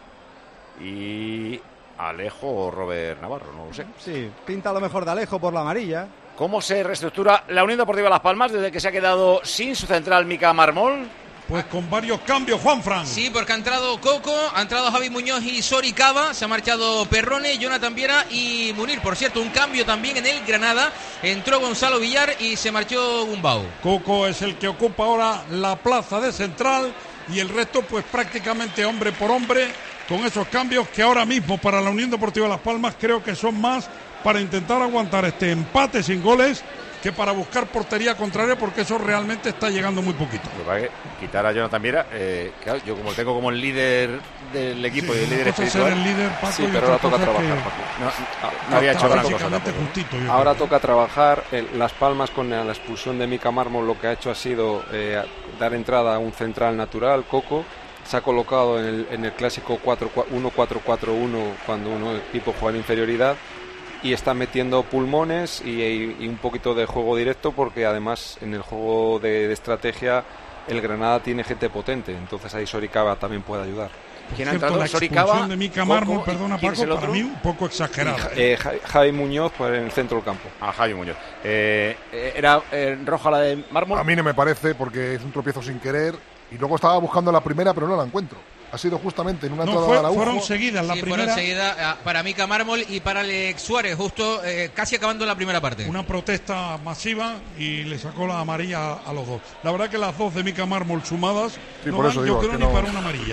A: y Alejo o Robert Navarro, no lo sé.
C: Sí, pinta lo mejor de Alejo por la amarilla.
A: ¿Cómo se reestructura la Unión Deportiva Las Palmas desde que se ha quedado sin su central Mica Marmol?
D: Pues con varios cambios, Juanfran.
K: Sí, porque ha entrado Coco, ha entrado Javi Muñoz y Sori Cava, se ha marchado Perrone, Jonathan Viera y Munir. Por cierto, un cambio también en el Granada, entró Gonzalo Villar y se marchó Gumbau.
D: Coco es el que ocupa ahora la plaza de central y el resto pues prácticamente hombre por hombre con esos cambios que ahora mismo para la Unión Deportiva Las Palmas creo que son más para intentar aguantar este empate sin goles que para buscar portería contraria, porque eso realmente está llegando muy poquito.
A: Pues va a quitar a Jonathan Viera, eh, claro, yo como tengo como el líder del equipo sí, y el líder espiritual.
D: Ser el líder, Paco,
L: sí, pero ahora toca trabajar,
D: que...
L: Paco.
A: No, no, no había hecho gran cosa
D: justito,
L: ahora toca trabajar. El, Las Palmas con la expulsión de Mica Mármol lo que ha hecho ha sido eh, dar entrada a un central natural, Coco. Se ha colocado en el, en el clásico uno cuatro cuatro uno cuando uno equipo juega en inferioridad. Y está metiendo pulmones y, y, y un poquito de juego directo, porque además en el juego de, de estrategia el Granada tiene gente potente, entonces ahí Soricaba también puede ayudar.
A: ¿Quién ha entrado? Soricaba
D: de Mica Mármol, perdona Paco, para mí un poco exagerada.
L: Eh, Javi Muñoz pues, en el centro del campo.
A: Ah, Javi Muñoz. Eh, ¿Era eh, roja la de Mármol?
O: A mí no me parece, porque es un tropiezo sin querer y luego estaba buscando la primera pero no la encuentro. Ha sido justamente en una
D: no,
O: entrada
D: fue,
O: de Araujo.
D: Fueron seguidas la
K: sí,
D: primera.
K: Fueron seguidas para Mica Mármol y para Alex Suárez, justo eh, casi acabando la primera parte.
D: Una protesta masiva y le sacó la amarilla a los dos. La verdad que las dos de Mica Mármol sumadas
O: sí,
D: no
O: por
D: van,
O: eso
D: yo
O: digo,
D: creo, ni
O: no...
D: para una amarilla.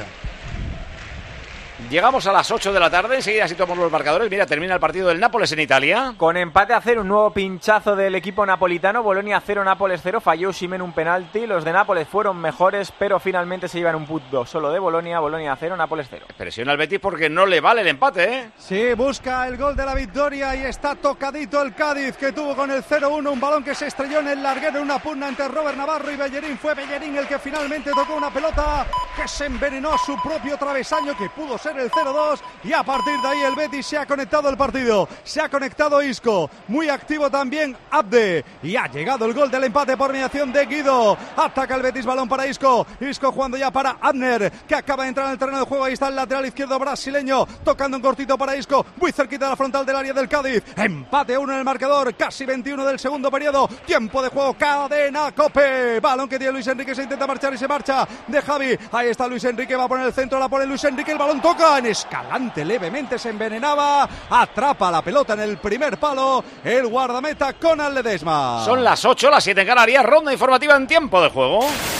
A: Llegamos a las ocho de la tarde, enseguida situamos los marcadores. Mira, termina el partido del Nápoles en Italia.
F: Con empate a cero, un nuevo pinchazo del equipo napolitano. Bolonia cero, Nápoles cero. Falló Osimhen un penalti. Los de Nápoles fueron mejores, pero finalmente se llevan un punto solo de Bolonia. Bolonia cero, Nápoles cero.
A: Presiona al Betis porque no le vale el empate, ¿eh?
C: Sí, busca el gol de la victoria y está tocadito el Cádiz, que tuvo con el cero uno un balón que se estrelló en el larguero en una pugna entre Robert Navarro y Bellerín. Fue Bellerín el que finalmente tocó una pelota que se envenenó su propio travesaño, que pudo ser el cero dos. Y a partir de ahí el Betis se ha conectado el partido, se ha conectado Isco, muy activo también Abde, y ha llegado el gol del empate por mediación de Guido. Ataca el Betis, balón para Isco, Isco jugando ya para Abner, que acaba de entrar en el terreno de juego. Ahí está el lateral izquierdo brasileño, tocando un cortito para Isco, muy cerquita de la frontal del área del Cádiz. Empate uno en el marcador, casi veintiuno del segundo periodo, tiempo de juego, cadena Cope, balón que tiene Luis Enrique, se intenta marchar y se marcha de Javi. Ahí está Luis Enrique, va a poner el centro, la pone Luis Enrique, el balón toca en Escalante, levemente se envenenaba, atrapa la pelota en el primer palo el guardameta Conal Ledesma.
A: Son las ocho, las siete en Canarias, ronda informativa en tiempo de juego.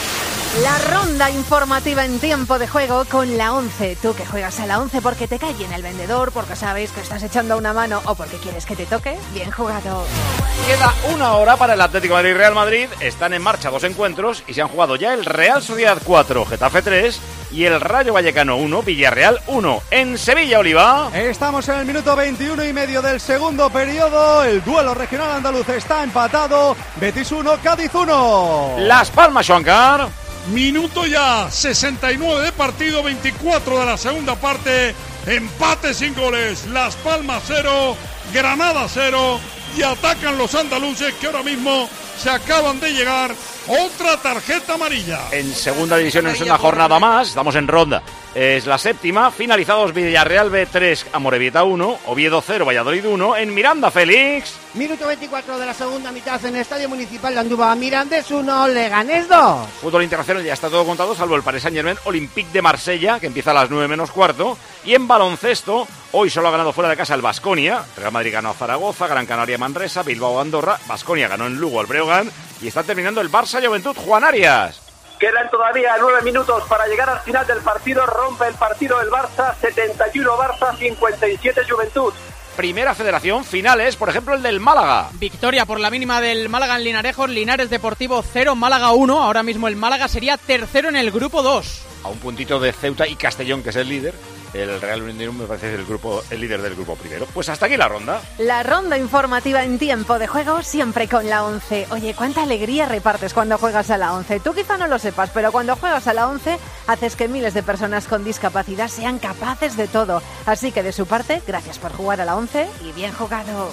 S: La ronda informativa en tiempo de juego con la once. Tú que juegas a la once porque te cae bien el vendedor, porque sabes que estás echando una mano o porque quieres que te toque, bien jugado.
A: Queda una hora para el Atlético de Madrid y Real Madrid. Están en marcha dos encuentros y se han jugado ya el Real Sociedad cuatro, Getafe tres y el Rayo Vallecano uno, Villarreal uno. En Sevilla, Oliva.
C: Estamos en el minuto veintiuno y medio del segundo periodo. El duelo regional andaluz está empatado. Betis uno, Cádiz uno.
A: Las Palmas, Xuancar.
D: Minuto ya, sesenta y nueve de partido, veinticuatro de la segunda parte. Empate sin goles. Las Palmas cero, Granada cero. Y atacan los andaluces que ahora mismo se acaban de llegar. Otra tarjeta amarilla.
A: En segunda división es una jornada más. Estamos en ronda. Es la séptima. Finalizados Villarreal B tres, Amorebieta uno, Oviedo cero, Valladolid uno. En Miranda, Félix.
E: Minuto veinticuatro de la segunda mitad en el Estadio Municipal de Andúba. Mirandés uno, Leganés dos.
A: Fútbol internacional ya está todo contado, salvo el Paris Saint-Germain Olympique de Marsella, que empieza a las nueve menos cuarto. Y en baloncesto, hoy solo ha ganado fuera de casa el Baskonia. Real Madrid ganó a Zaragoza, Gran Canaria Manresa, Bilbao Andorra. Baskonia ganó en Lugo al Breogán. Y está terminando el Barça Juventud. Juan Arias.
H: Quedan todavía nueve minutos para llegar al final del partido. Rompe el partido el Barça, setenta y uno Barça, cincuenta y siete Juventud.
A: Primera Federación, finales, por ejemplo el del Málaga.
G: Victoria por la mínima del Málaga en Linarejos, Linares Deportivo cero, Málaga uno. Ahora mismo el Málaga sería tercero en el grupo dos.
A: A un puntito de Ceuta y Castellón, que es el líder. El Real Unión me parece el grupo, el líder del grupo primero. Pues hasta aquí la ronda.
S: La ronda informativa en tiempo de juego, siempre con la once. Oye, cuánta alegría repartes cuando juegas a la once. Tú quizá no lo sepas, pero cuando juegas a la once haces que miles de personas con discapacidad sean capaces de todo. Así que de su parte, gracias por jugar a la once y bien jugado.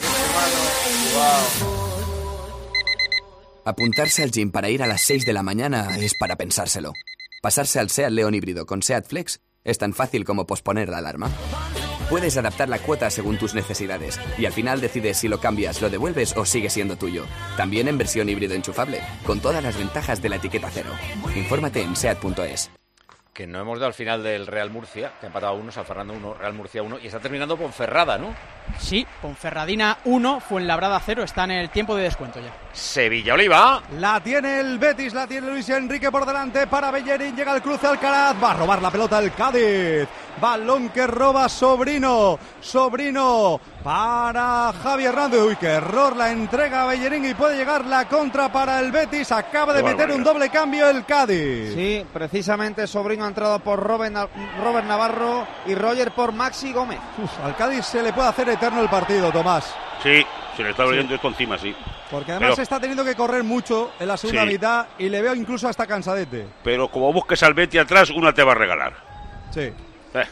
U: Apuntarse al gym para ir a las seis de la mañana es para pensárselo. Pasarse al SEAT León híbrido con SEAT Flex es tan fácil como posponer la alarma. Puedes adaptar la cuota según tus necesidades y al final decides si lo cambias, lo devuelves o sigue siendo tuyo. También en versión híbrido enchufable, con todas las ventajas de la etiqueta cero. Infórmate en seat punto es.
A: Que no hemos dado al final del Real Murcia, que ha empatado a uno, San Fernando uno, Real Murcia uno, y está terminando Ponferrada, ¿no?
G: Sí, Ponferradina uno, Fuenlabrada cero, está en el tiempo de descuento ya.
A: Sevilla, Oliva.
C: La tiene el Betis, la tiene Luis Enrique por delante para Bellerín, llega el cruce Alcaraz, va a robar la pelota el Cádiz. Balón que roba Sobrino, Sobrino para Javi Hernández. Uy, qué error, la entrega a Bellerín y puede llegar la contra para el Betis. Acaba de meter un doble cambio el Cádiz.
M: Sí, precisamente Sobrino ha entrado por Robert, Robert Navarro y Roger por Maxi Gómez.
C: Uf, al Cádiz se le puede hacer eterno el partido, Tomás.
N: Sí, se le está volviendo
C: sí.
N: esto encima, sí.
C: Porque además
N: pero,
C: está teniendo que correr mucho en la segunda
N: sí.
C: mitad y le veo incluso hasta cansadete.
N: Pero como busques al Betis atrás, una te va a regalar.
C: Sí.
N: Eh.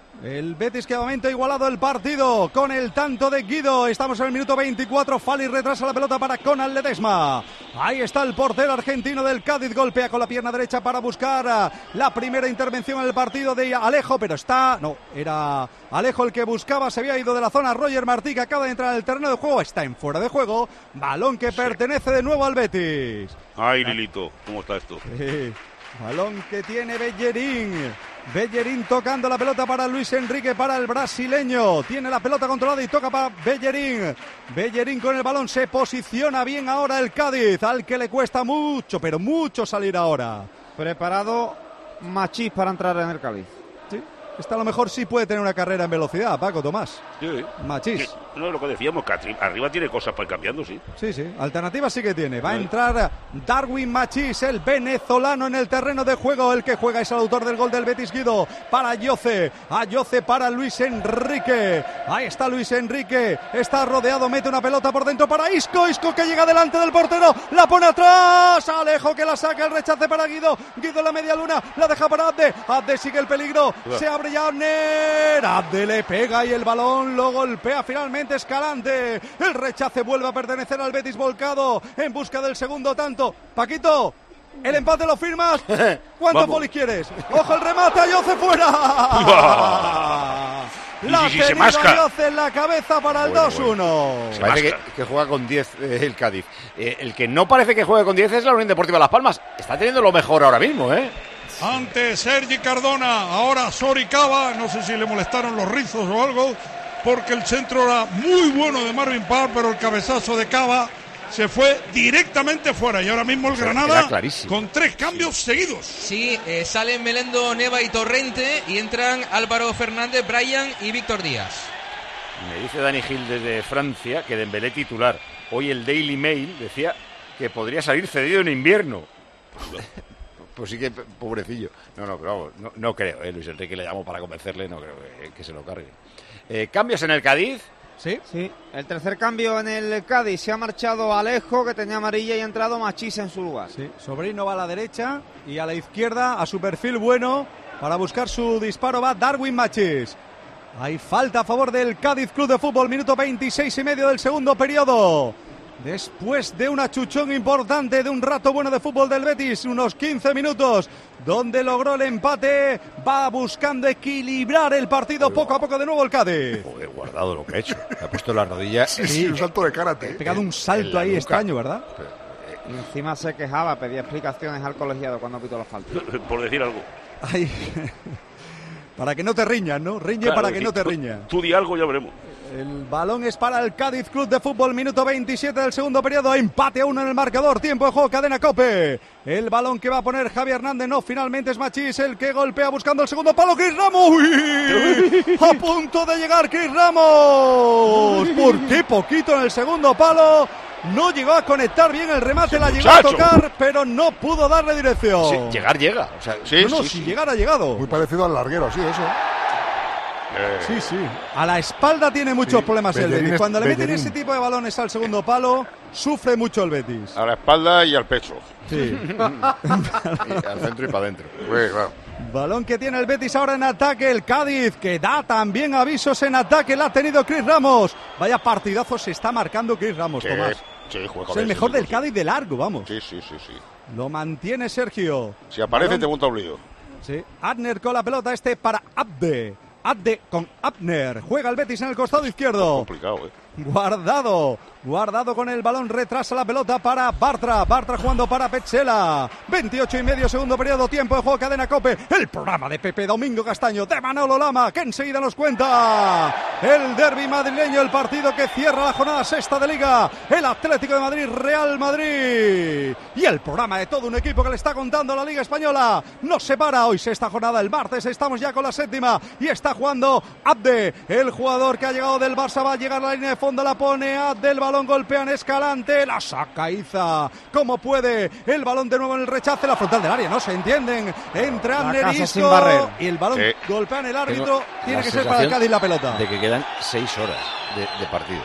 C: El Betis que de momento ha igualado el partido con el tanto de Guido. Estamos en el minuto veinticuatro. Fali retrasa la pelota para Conal Ledesma. Ahí está el portero argentino del Cádiz. Golpea con la pierna derecha para buscar la primera intervención en el partido de Alejo. Pero está... No, era Alejo el que buscaba. Se había ido de la zona Roger Martí, que acaba de entrar en el terreno de juego. Está en fuera de juego. Balón que sí. pertenece de nuevo al Betis.
N: Ay, Lilito, ¿cómo está esto?
C: Sí. Balón que tiene Bellerín. Bellerín tocando la pelota para Luis Enrique, para el brasileño. Tiene la pelota controlada y toca para Bellerín. Bellerín con el balón, se posiciona bien ahora el Cádiz, al que le cuesta mucho, pero mucho salir ahora.
M: Preparado Machís para entrar en el Cádiz.
C: Sí, esta a lo mejor sí puede tener una carrera en velocidad, Paco Tomás.
N: Sí.
C: Machís.
N: Sí. No, lo que decíamos, que arriba tiene cosas para ir cambiando, sí.
C: Sí, sí, alternativa sí que tiene. Va a entrar Darwin Machís, el venezolano en el terreno de juego. El que juega es el autor del gol del Betis, Guido. Para Yoce, a Yoce para Luis Enrique. Ahí está Luis Enrique, está rodeado, mete una pelota por dentro para Isco. Isco que llega delante del portero, la pone atrás. Alejo que la saca, el rechace para Guido. Guido en la media luna, la deja para Abde. Abde sigue el peligro, se abre ya Abner. Abde le pega y el balón lo golpea finalmente Escalante. El rechace vuelve a pertenecer al Betis volcado en busca del segundo tanto. Paquito, el empate lo firmas. ¿Cuántos bolis quieres? Ojo el remate, Ayoce fuera. La
N: sí, sí, se masca.
C: Ayoce en la cabeza para el bueno, dos uno.
A: Bueno. Parece que, que juega con diez eh, el Cádiz. Eh, el que no parece que juegue con diez es la Unión Deportiva Las Palmas. Está teniendo lo mejor ahora mismo, ¿eh?
D: Ante Sergi Cardona, ahora Soricaba. No sé si le molestaron los rizos o algo, porque el centro era muy bueno de Marvin Parr, pero el cabezazo de Cava se fue directamente fuera y ahora mismo el
A: O sea,
D: Granada
A: era clarísimo.
D: con tres cambios seguidos.
K: Sí, eh, salen Melendo, Neva y Torrente y entran Álvaro Fernández, Brian y Víctor Díaz.
A: Me dice Dani Gil desde Francia que Dembélé titular. Hoy el Daily Mail decía que podría salir cedido en invierno. Pues sí que, pobrecillo. No, no, pero vamos, no, no creo, ¿eh? Luis Enrique le llamó para convencerle, no creo que, que se lo cargue. Eh, ¿Cambios en el Cádiz?
M: Sí. Sí, el tercer cambio en el Cádiz. Se ha marchado Alejo, que tenía amarilla, y ha entrado Machís en su lugar.
C: Sí, Sobrino va a la derecha y a la izquierda, a su perfil bueno, para buscar su disparo va Darwin Machís. Hay falta a favor del Cádiz Club de Fútbol, minuto veintiséis y medio del segundo periodo. Después de una chuchón importante, de un rato bueno de fútbol del Betis, unos quince minutos, donde logró el empate, va buscando equilibrar el partido poco a poco de nuevo el Cádiz.
A: Joder, Guardado lo que ha hecho. Le ha puesto la rodilla.
O: Sí, sí, un salto de karate.
C: Ha pegado un salto ahí extraño, ¿verdad?
M: Y encima se quejaba, pedía explicaciones al colegiado cuando pitó la falta.
N: Por decir algo.
C: Ay, para que no te riñas, ¿no? Riñe
N: Claro,
C: para que
N: sí,
C: no te
N: tú-
C: riñas.
N: Tú di algo, ya veremos.
C: El balón es para el Cádiz Club de Fútbol, minuto veintisiete del segundo periodo, empate a uno en el marcador, tiempo de juego, cadena COPE. El balón que va a poner Javi Hernández, no, finalmente es Machís el que golpea buscando el segundo palo, Chris Ramos. ¡Uy! A punto de llegar Chris Ramos. ¿Por qué poquito en el segundo palo? No llegó a conectar bien el remate, la llegó a
N: muchacho.
C: tocar, pero no pudo darle dirección.
A: Sí, llegar llega. O sea,
N: Sí,
C: no, no,
N: sí,
C: si
N: sí.
C: llegar ha llegado.
O: Muy parecido al larguero, sí, eso.
N: Eh,
C: Sí, sí. A la espalda tiene muchos
O: Sí,
C: problemas el
O: Bellerín
C: Betis.
O: es-
C: Cuando le meten
O: Bellerín.
C: ese tipo de balones al segundo palo, sufre mucho el Betis.
N: A la espalda y al pecho.
C: Sí.
A: al centro y para adentro.
N: Pues, claro.
C: Balón que tiene el Betis ahora en ataque, el Cádiz, que da también avisos en ataque, la ha tenido Chris Ramos. Vaya partidazo se está marcando Chris Ramos,
N: Sí,
C: Tomás.
N: sí, juega
C: Es el
N: bien,
C: mejor
N: sí,
C: del
N: sí.
C: Cádiz de largo, vamos.
N: Sí, sí, sí, sí.
C: Lo mantiene Sergio.
N: Si aparece,
C: Balón-
N: te monta un lío.
C: Sí. Abner con la pelota, este para Abde. Abde con Abner. Juega el Betis en el costado izquierdo.
N: Complicado, ¿eh?
C: Guardado, guardado con el balón, retrasa la pelota para Bartra, Bartra jugando para Petzela, veintiocho y medio segundo periodo, tiempo de juego, cadena COPE, el programa de Pepe Domingo Castaño, de Manolo Lama, que enseguida nos cuenta el derbi madrileño, el partido que cierra la jornada sexta de Liga, el Atlético de Madrid, Real Madrid, y el programa de todo un equipo que le está contando la Liga Española, nos separa hoy sexta jornada, el martes estamos ya con la séptima, y está jugando Abde, el jugador que ha llegado del Barça, va a llegar a la línea de fondo, la pone Abde, el balón golpea en Escalante, la saca Iza, como puede, el balón de nuevo en el rechace, la frontal del área, no se entienden, entre Abner
M: casa
C: y
M: sin
C: Isco,
M: barrer.
C: y el balón
A: Sí.
C: golpea en el árbitro,
A: Tengo
C: tiene
A: la
C: que ser para el
A: sensación
C: Cádiz la pelota.
A: De que quedan seis horas de, de partido.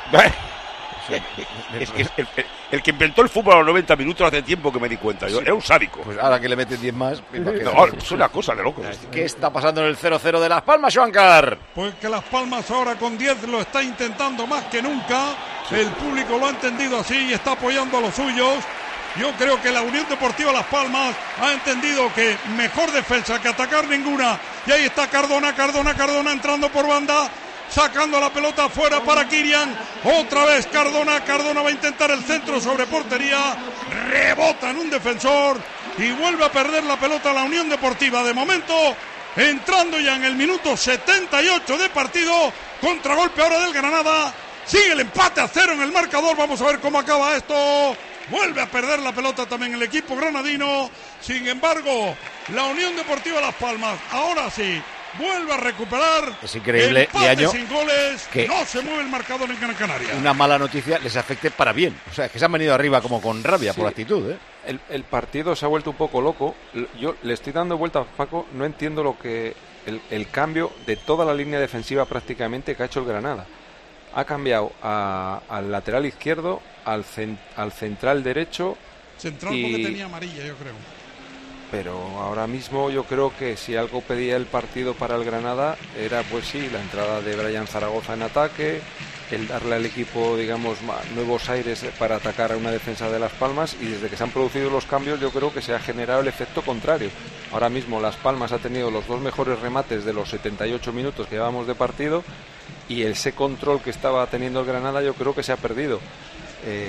N: Es que el, el- el que inventó el fútbol a los noventa minutos hace tiempo que me di cuenta. Yo,
A: Sí.
N: era un sádico.
A: Pues ahora que le meten diez más, me imagino.
N: No, es una cosa de loco.
A: ¿Qué está pasando en el cero cero de Las Palmas, Joancar?
D: Pues que Las Palmas ahora con diez lo está intentando más que nunca. El público lo ha entendido así y está apoyando a los suyos. Yo creo que la Unión Deportiva Las Palmas ha entendido que mejor defensa que atacar ninguna. Y ahí está Cardona, Cardona, Cardona entrando por banda. Sacando la pelota afuera para Kirian. Otra vez Cardona. Cardona va a intentar el centro sobre portería. Rebota en un defensor. Y vuelve a perder la pelota la Unión Deportiva. De momento, entrando ya en el minuto setenta y ocho de partido. Contragolpe ahora del Granada. Sigue el empate a cero en el marcador. Vamos a ver cómo acaba esto. Vuelve a perder la pelota también el equipo granadino. Sin embargo, la Unión Deportiva Las Palmas, ahora sí, vuelve a recuperar.
A: Es increíble,
D: empate
A: Liaño,
D: sin goles.
A: que-
D: No se mueve el marcador en Gran Canaria.
A: Una mala noticia les afecte para bien. O sea, es que se han venido arriba como con rabia
L: Sí.
A: por actitud, ¿eh?
L: El, el partido se ha vuelto un poco loco. L- Yo le estoy dando vuelta a Paco, no entiendo lo que el, el cambio de toda la línea defensiva prácticamente que ha hecho el Granada. Ha cambiado a- al lateral izquierdo, al, cen- al central derecho.
D: Central
L: y-
D: porque tenía amarilla, yo creo.
L: Pero ahora mismo yo creo que si algo pedía el partido para el Granada era, pues sí, la entrada de Brian Zaragoza en ataque, el darle al equipo, digamos, ma- nuevos aires para atacar a una defensa de Las Palmas, y desde que se han producido los cambios yo creo que se ha generado el efecto contrario. Ahora mismo Las Palmas ha tenido los dos mejores remates de los setenta y ocho minutos que llevamos de partido, y ese control que estaba teniendo el Granada yo creo que se ha perdido. Eh,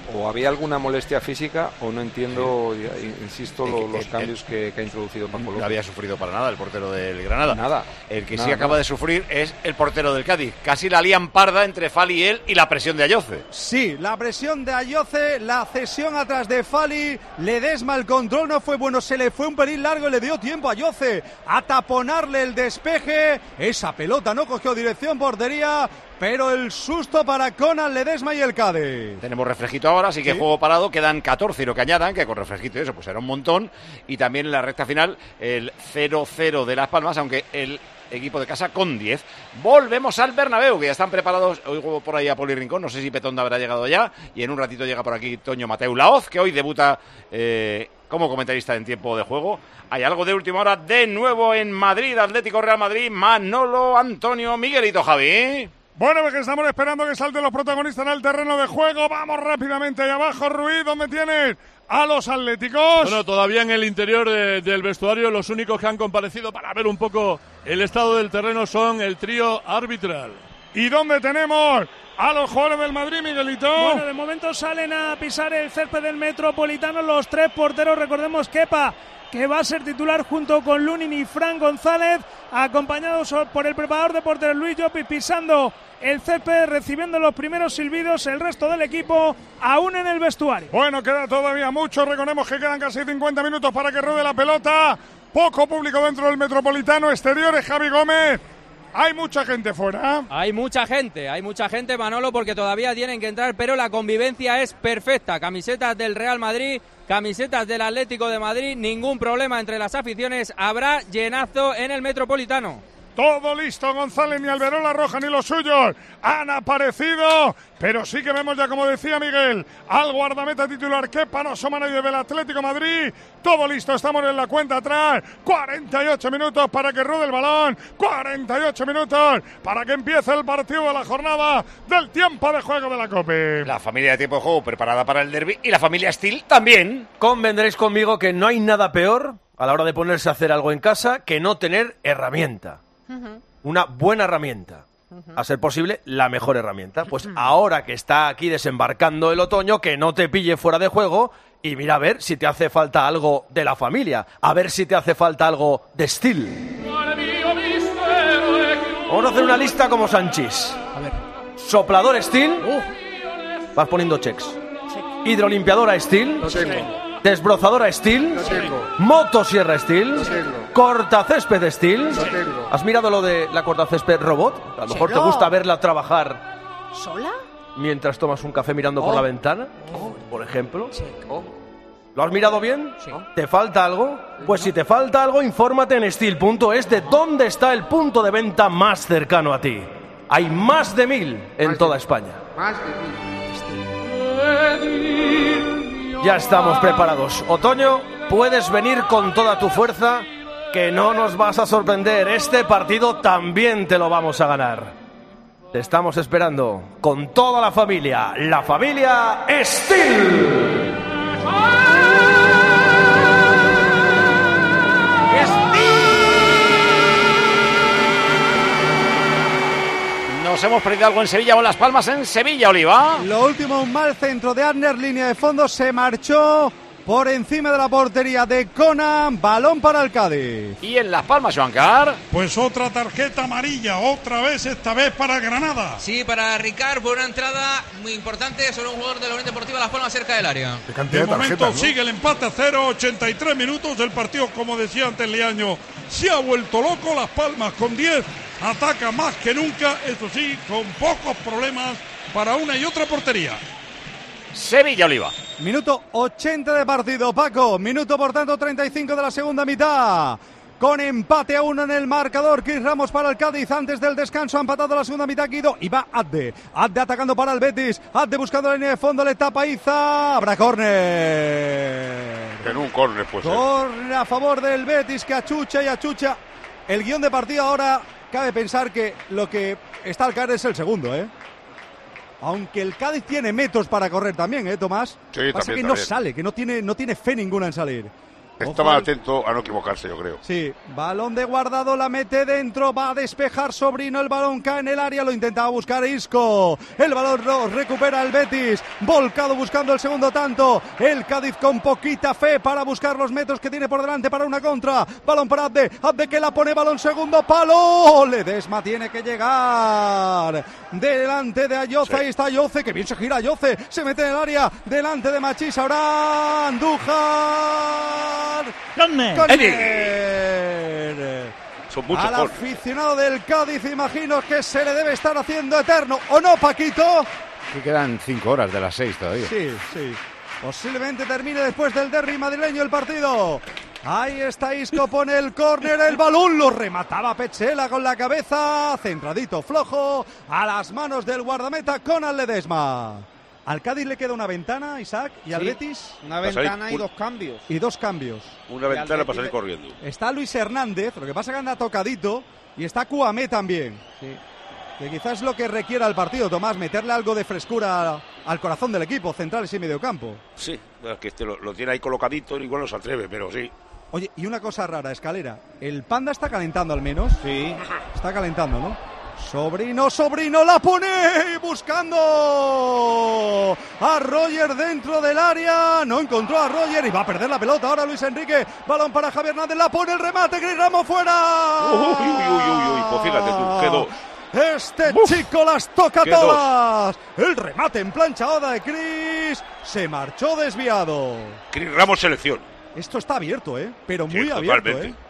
L: o había alguna molestia física o no entiendo, sí. insisto, lo, los el, cambios el, que, que ha introducido Paco López.
A: No había sufrido para nada el portero del Granada.
L: Nada.
A: El que
L: nada,
A: sí acaba
L: nada.
A: de sufrir es el portero del Cádiz. Casi la lían parda entre Fali y él y la presión de Ayoce.
C: Sí, la presión de Ayoce, la cesión atrás de Fali, Ledesma el control no fue bueno, se le fue un pelín largo y le dio tiempo a Ayoce a taponarle el despeje. Esa pelota no cogió dirección portería, pero el susto para Conan, Ledesma y el Cádiz.
A: Tenemos reflejito ahora, así que sí. Juego parado, quedan catorce y lo que añadan, que con reflejito y eso pues era un montón. Y también en la recta final el cero cero de Las Palmas, aunque el equipo de casa con diez. Volvemos al Bernabéu, que ya están preparados. Oigo por ahí a Poli Rincón, no sé si Petonda habrá llegado ya. Y en un ratito llega por aquí Toño Mateu Laoz, que hoy debuta eh, como comentarista en tiempo de juego. Hay algo de última hora de nuevo en Madrid, Atlético Real Madrid, Manolo, Antonio, Miguelito, Javi.
B: Bueno, pues que estamos esperando que salten los protagonistas en el terreno de juego. Vamos rápidamente ahí abajo, Ruiz, ¿dónde tienes a los atléticos?
P: Bueno, todavía en el interior de, del vestuario, los únicos que han comparecido para ver un poco el estado del terreno son el trío arbitral.
B: ¿Y dónde tenemos a los jugadores del Madrid, Miguelito?
Q: Bueno, de momento salen a pisar el césped del Metropolitano los tres porteros. Recordemos Kepa, que va a ser titular junto con Lunin y Fran González, acompañados por el preparador de porteros Luis Llopis, pisando el césped, recibiendo los primeros silbidos, el resto del equipo aún en el vestuario.
B: Bueno, queda todavía mucho, recordemos que quedan casi cincuenta minutos para que ruede la pelota, poco público dentro del Metropolitano, exteriores, Javi Gómez. Hay mucha gente fuera.
R: Hay mucha gente, hay mucha gente, Manolo, porque todavía tienen que entrar, pero la convivencia es perfecta. Camisetas del Real Madrid, camisetas del Atlético de Madrid, ningún problema entre las aficiones. Habrá llenazo en el Metropolitano.
B: Todo listo, González, ni Alberola Roja ni los suyos han aparecido, pero sí que vemos ya, como decía Miguel, al guardameta titular Kepa, no asoma nadie del Atlético de Madrid. Todo listo, estamos en la cuenta atrás, cuarenta y ocho minutos para que ruede el balón, cuarenta y ocho minutos para que empiece el partido de la jornada del tiempo de juego de la Copa.
A: La familia de tiempo de juego preparada para el derbi y la familia Steel también.
I: Convendréis conmigo que no hay nada peor a la hora de ponerse a hacer algo en casa que no tener herramienta. Uh-huh. Una buena herramienta, uh-huh. A ser posible la mejor herramienta. Pues uh-huh. Ahora que está aquí desembarcando el otoño, que no te pille fuera de juego y mira a ver si te hace falta algo de la familia, a ver si te hace falta algo de Steel. Vamos a hacer una lista como Sanchís.
G: A ver.
I: Soplador Steel, uh. Vas poniendo checks. Check. Hidrolimpiadora Steel.
O: No tengo.
I: Desbrozadora Steel,
O: no tengo.
I: Motosierra Steel,
O: no tengo.
I: Cortacésped Steel.
O: No tengo.
I: ¿Has mirado lo de la cortacésped robot? A lo mejor
S: Checo.
I: Te gusta verla trabajar.
S: ¿Sola?
I: Mientras tomas un café mirando oh. por la ventana, oh. por ejemplo.
S: Checo.
I: ¿Lo has mirado bien?
S: Sí.
I: ¿Te falta algo? Pues si te falta algo, infórmate en steel punto es de dónde está el punto de venta más cercano a ti. Hay más de mil en
O: más
I: toda
O: de,
I: España.
O: Más de mil.
I: Ya estamos preparados. Otoño, puedes venir con toda tu fuerza, que no nos vas a sorprender. Este partido también te lo vamos a ganar. Te estamos esperando con toda la familia. La familia Steel.
A: Nos hemos perdido algo en Sevilla o en Las Palmas en Sevilla, Oliva.
C: Lo último, un mal centro de Adner, línea de fondo, se marchó por encima de la portería de Conan, balón para el Cádiz.
A: Y en Las Palmas, Joancar.
D: Pues otra tarjeta amarilla, otra vez, esta vez para Granada.
K: Sí, para Ricard, por una entrada muy importante sobre un jugador de la Unión Deportiva Las Palmas cerca del área.
D: De, de momento ¿no? Sigue el empate a cero, ochenta y tres minutos del partido, como decía antes Liaño, se ha vuelto loco. Las Palmas con diez, ataca más que nunca, eso sí, con pocos problemas para una y otra portería.
A: Sevilla, Oliva.
C: Minuto ochenta de partido, Paco. Minuto, por tanto, treinta y cinco de la segunda mitad. Con empate a uno en el marcador. Chris Ramos para el Cádiz antes del descanso. Ha empatado la segunda mitad Guido. Y va Adde. Adde atacando para el Betis. Adde buscando la línea de fondo. Le tapa Iza. Habrá córner.
N: En un córner, pues.
C: Córner a favor del Betis, que achucha y achucha. El guión de partido ahora, cabe pensar que lo que está al caer es el segundo, ¿eh? Aunque el Cádiz tiene metros para correr también, ¿eh, Tomás?
N: Sí,
C: Pasa
N: también,
C: que
N: también.
C: no sale, que no tiene, no tiene fe ninguna en salir.
N: Está más atento a no equivocarse, yo creo.
C: Sí, balón de Guardado, la mete dentro, va a despejar Sobrino, el balón cae en el área, lo intentaba buscar Isco, el balón lo recupera el Betis, volcado buscando el segundo tanto, el Cádiz con poquita fe para buscar los metros que tiene por delante para una contra, balón para Abde, Abde que la pone, balón segundo palo, Ledesma tiene que llegar, delante de Ayoce, sí. Ahí está Ayoce, que bien se gira Ayoce, se mete en el área, delante de Machís, ahora Andújar,
Q: Corner.
C: Corner.
N: Son muchos
C: Al
N: goles.
C: aficionado del Cádiz, imagino que se le debe estar haciendo eterno, ¿o no, Paquito?
A: Que quedan cinco horas de las seis todavía.
C: Sí, sí. Posiblemente termine después del derbi madrileño el partido. Ahí está Isco, pone el córner, el balón lo remataba Petzela con la cabeza, centradito flojo, a las manos del guardameta Conan Ledesma. Al Cádiz le queda una ventana, Isaac, y al
M: sí,
C: Betis
M: una ventana y dos cambios.
C: Y dos cambios.
N: Una ventana para salir corriendo.
C: Está Luis Hernández, lo que pasa que anda tocadito, y está Cuamé también.
M: Sí.
C: Que quizás es lo que requiera el partido, Tomás, meterle algo de frescura al corazón del equipo, centrales y mediocampo.
N: Sí, es que este lo, lo tiene ahí colocadito, igual no se atreve, pero sí.
C: Oye, y una cosa rara, Escalera, el Panda está calentando al menos.
M: Sí.
C: Está calentando, ¿no? Sobrino, Sobrino, la pone buscando a Roger dentro del área, no encontró a Roger y va a perder la pelota ahora Luis Enrique, balón para Javier Hernández, la pone el remate, Cris Ramos fuera.
N: Uy, uy, uy, uy, uy, pues fíjate tú, quedó.
C: Este Uf, chico las toca todas. Dos. El remate en planchada de Cris se marchó desviado.
N: Cris Ramos selección.
C: Esto está abierto, ¿eh? Pero muy
N: sí,
C: abierto,
N: totalmente.
C: ¿eh?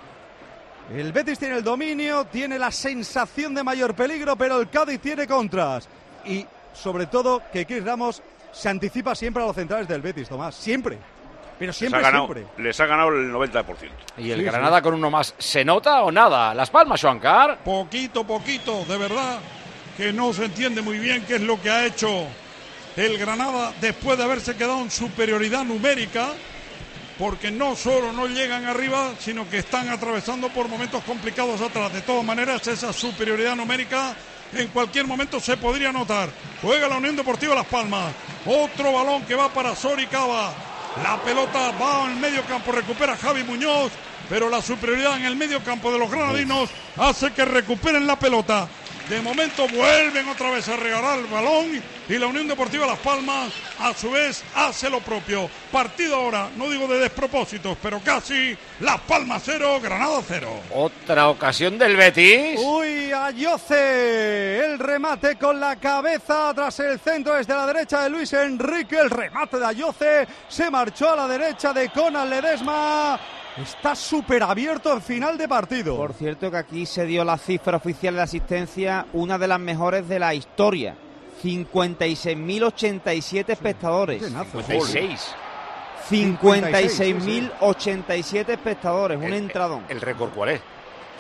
C: El Betis tiene el dominio, tiene la sensación de mayor peligro, pero el Cádiz tiene contras. Y, sobre todo, que Cris Ramos se anticipa siempre a los centrales del Betis, Tomás. Siempre. Pero siempre,
N: les ha ganado,
C: siempre.
N: Les ha ganado el noventa por ciento.
A: ¿Y el
C: sí,
A: Granada
C: sí.
A: con uno más se nota o nada? Las Palmas, Joancar.
D: Poquito, poquito, de verdad, que no se entiende muy bien qué es lo que ha hecho el Granada después de haberse quedado en superioridad numérica. Porque no solo no llegan arriba, sino que están atravesando por momentos complicados atrás. De todas maneras, esa superioridad numérica en cualquier momento se podría notar. Juega la Unión Deportiva Las Palmas. Otro balón que va para Soricaba. La pelota va al medio campo, recupera Javi Muñoz, pero la superioridad en el medio campo de los granadinos hace que recuperen la pelota. De momento vuelven otra vez a regalar el balón y la Unión Deportiva Las Palmas a su vez hace lo propio. Partido ahora, no digo de despropósitos, pero casi. Las Palmas cero, Granada cero.
A: Otra ocasión del Betis.
C: Uy, Ayoce, el remate con la cabeza tras el centro desde la derecha de Luis Enrique, el remate de Ayoce, se marchó a la derecha de Conan Ledesma. Está súper abierto en final de partido.
M: Por cierto que aquí se dio la cifra oficial de asistencia, una de las mejores de la historia. cincuenta y seis mil ochenta y siete espectadores.
A: cincuenta y seis.
M: cincuenta y seis mil ochenta y siete espectadores, un
A: el,
M: entradón.
A: ¿El récord cuál es?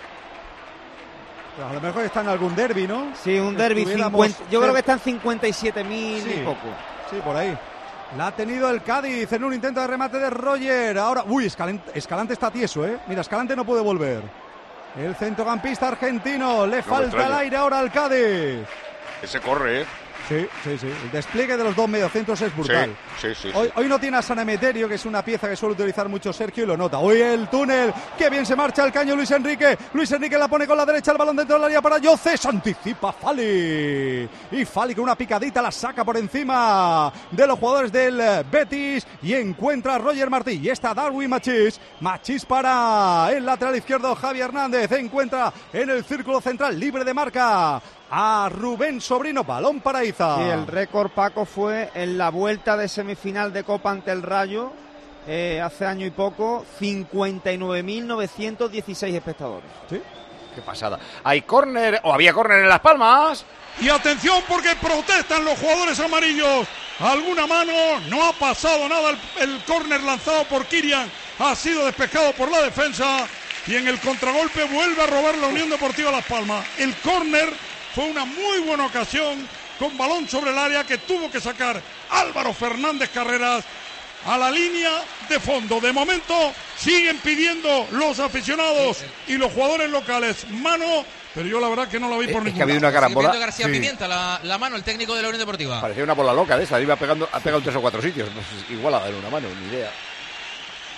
C: A lo mejor está en algún derbi, ¿no?
M: Sí, un derbi. cincuenta, yo creo que está en cincuenta y siete mil
C: sí,
M: y poco.
C: Sí, por ahí. La ha tenido el Cádiz en un intento de remate de Roger. Ahora, uy, Escalante, Escalante está tieso, ¿eh? Mira, Escalante no puede volver. El centrocampista argentino, le no falta el aire ahora al Cádiz.
N: Ese corre, ¿eh?
C: Sí, sí, sí. El despliegue de los dos mediocentros es brutal.
N: Sí, sí, sí,
C: hoy,
N: sí.
C: hoy no tiene a San Emeterio, que es una pieza que suele utilizar mucho Sergio, y lo nota. Hoy el túnel, qué bien se marcha el caño Luis Enrique. Luis Enrique la pone con la derecha, el balón dentro del área para Ayoce. Se anticipa Fali. Y Fali con una picadita la saca por encima de los jugadores del Betis y encuentra a Roger Martí. Y está Darwin Machís. Machís para el lateral izquierdo Javi Hernández. Encuentra en el círculo central libre de marca a Rubén Sobrino, balón para Iza.
M: Sí, el récord, Paco, fue en la vuelta de semifinal de Copa ante el Rayo, eh, hace año y poco, cincuenta y nueve mil novecientos dieciséis espectadores.
C: Sí,
A: qué pasada. Hay córner, o había córner en Las Palmas.
D: Y atención porque protestan los jugadores amarillos. Alguna mano, no ha pasado nada. El, el córner lanzado por Kirian ha sido despejado por la defensa. Y en el contragolpe vuelve a robar la Unión Deportiva Las Palmas. El córner fue una muy buena ocasión con balón sobre el área que tuvo que sacar Álvaro Fernández Carreras a la línea de fondo. De momento siguen pidiendo los aficionados y los jugadores locales mano, pero yo la verdad que no la vi por
A: es
D: ningún
A: que ha habido una carambola.
K: García
A: sí.
K: Pimienta, la, la mano, el técnico de la Unión Deportiva.
A: Parecía una bola loca de esa, iba pegando, ha pegado en tres o cuatro sitios. No sé, igual a darle una mano, ni idea.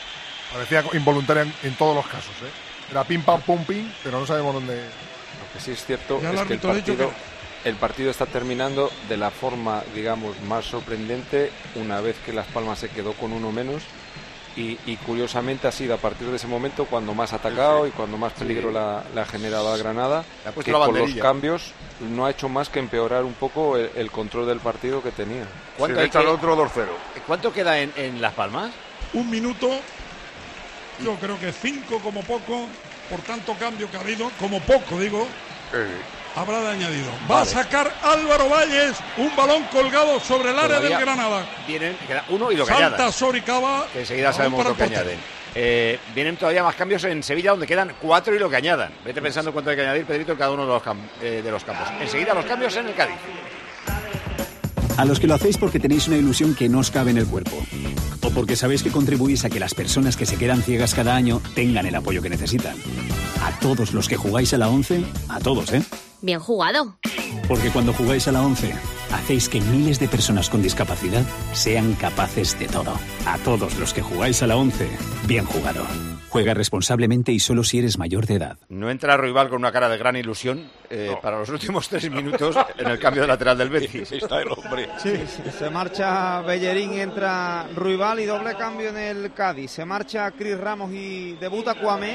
O: Parecía involuntaria en, en todos los casos, ¿eh? Era pim, pam, pum, pim, pero no sabemos dónde...
L: Lo que sí es cierto
O: Ya el
L: es que el
O: árbitro ha dicho
L: partido, el partido está terminando de la forma, digamos, más sorprendente una vez que Las Palmas se quedó con uno menos y, y curiosamente ha sido a partir de ese momento cuando más ha atacado y cuando más peligro la, la ha generado a Granada, que con los cambios no ha hecho más que empeorar un poco el, el control del partido que tenía.
A: ¿Cuánto,
N: Sí,
A: hay
N: echa el
A: que-
N: otro dos cero.
A: ¿Cuánto queda en, en Las Palmas?
D: Un minuto, yo creo que cinco como poco, por tanto cambio que ha habido, como poco digo, habrá de añadido. Va
A: Vale.
D: a sacar Álvaro Valles un balón colgado sobre el área
A: Todavía
D: del Granada.
A: Vienen, queda uno y lo que
D: Salta
A: añadan.
D: Soricaba.
A: Que enseguida
D: balón
A: sabemos
D: para
A: lo
D: el
A: que
D: portero.
A: añaden. Eh, vienen todavía más cambios en Sevilla, donde quedan cuatro y lo que añadan. Vete pensando cuánto hay que añadir, Pedrito, en cada uno de los, cam- eh, de los campos. Enseguida los cambios en el Cádiz.
J: A los que lo hacéis porque tenéis una ilusión que no os cabe en el cuerpo. O porque sabéis que contribuís a que las personas que se quedan ciegas cada año tengan el apoyo que necesitan. A todos los que jugáis a la once, a todos, ¿eh?
V: Bien jugado.
J: Porque cuando jugáis a la once, hacéis que miles de personas con discapacidad sean capaces de todo. A todos los que jugáis a la once, bien jugado. Juega responsablemente y solo si eres mayor de edad.
A: No entra Ruibal con una cara de gran ilusión eh, para los últimos tres minutos en el cambio de lateral del Betis.
N: Está el hombre.
M: Sí, se marcha Bellerín, entra Ruibal y doble cambio en el Cádiz. Se marcha Cris Ramos y debuta Cuamé.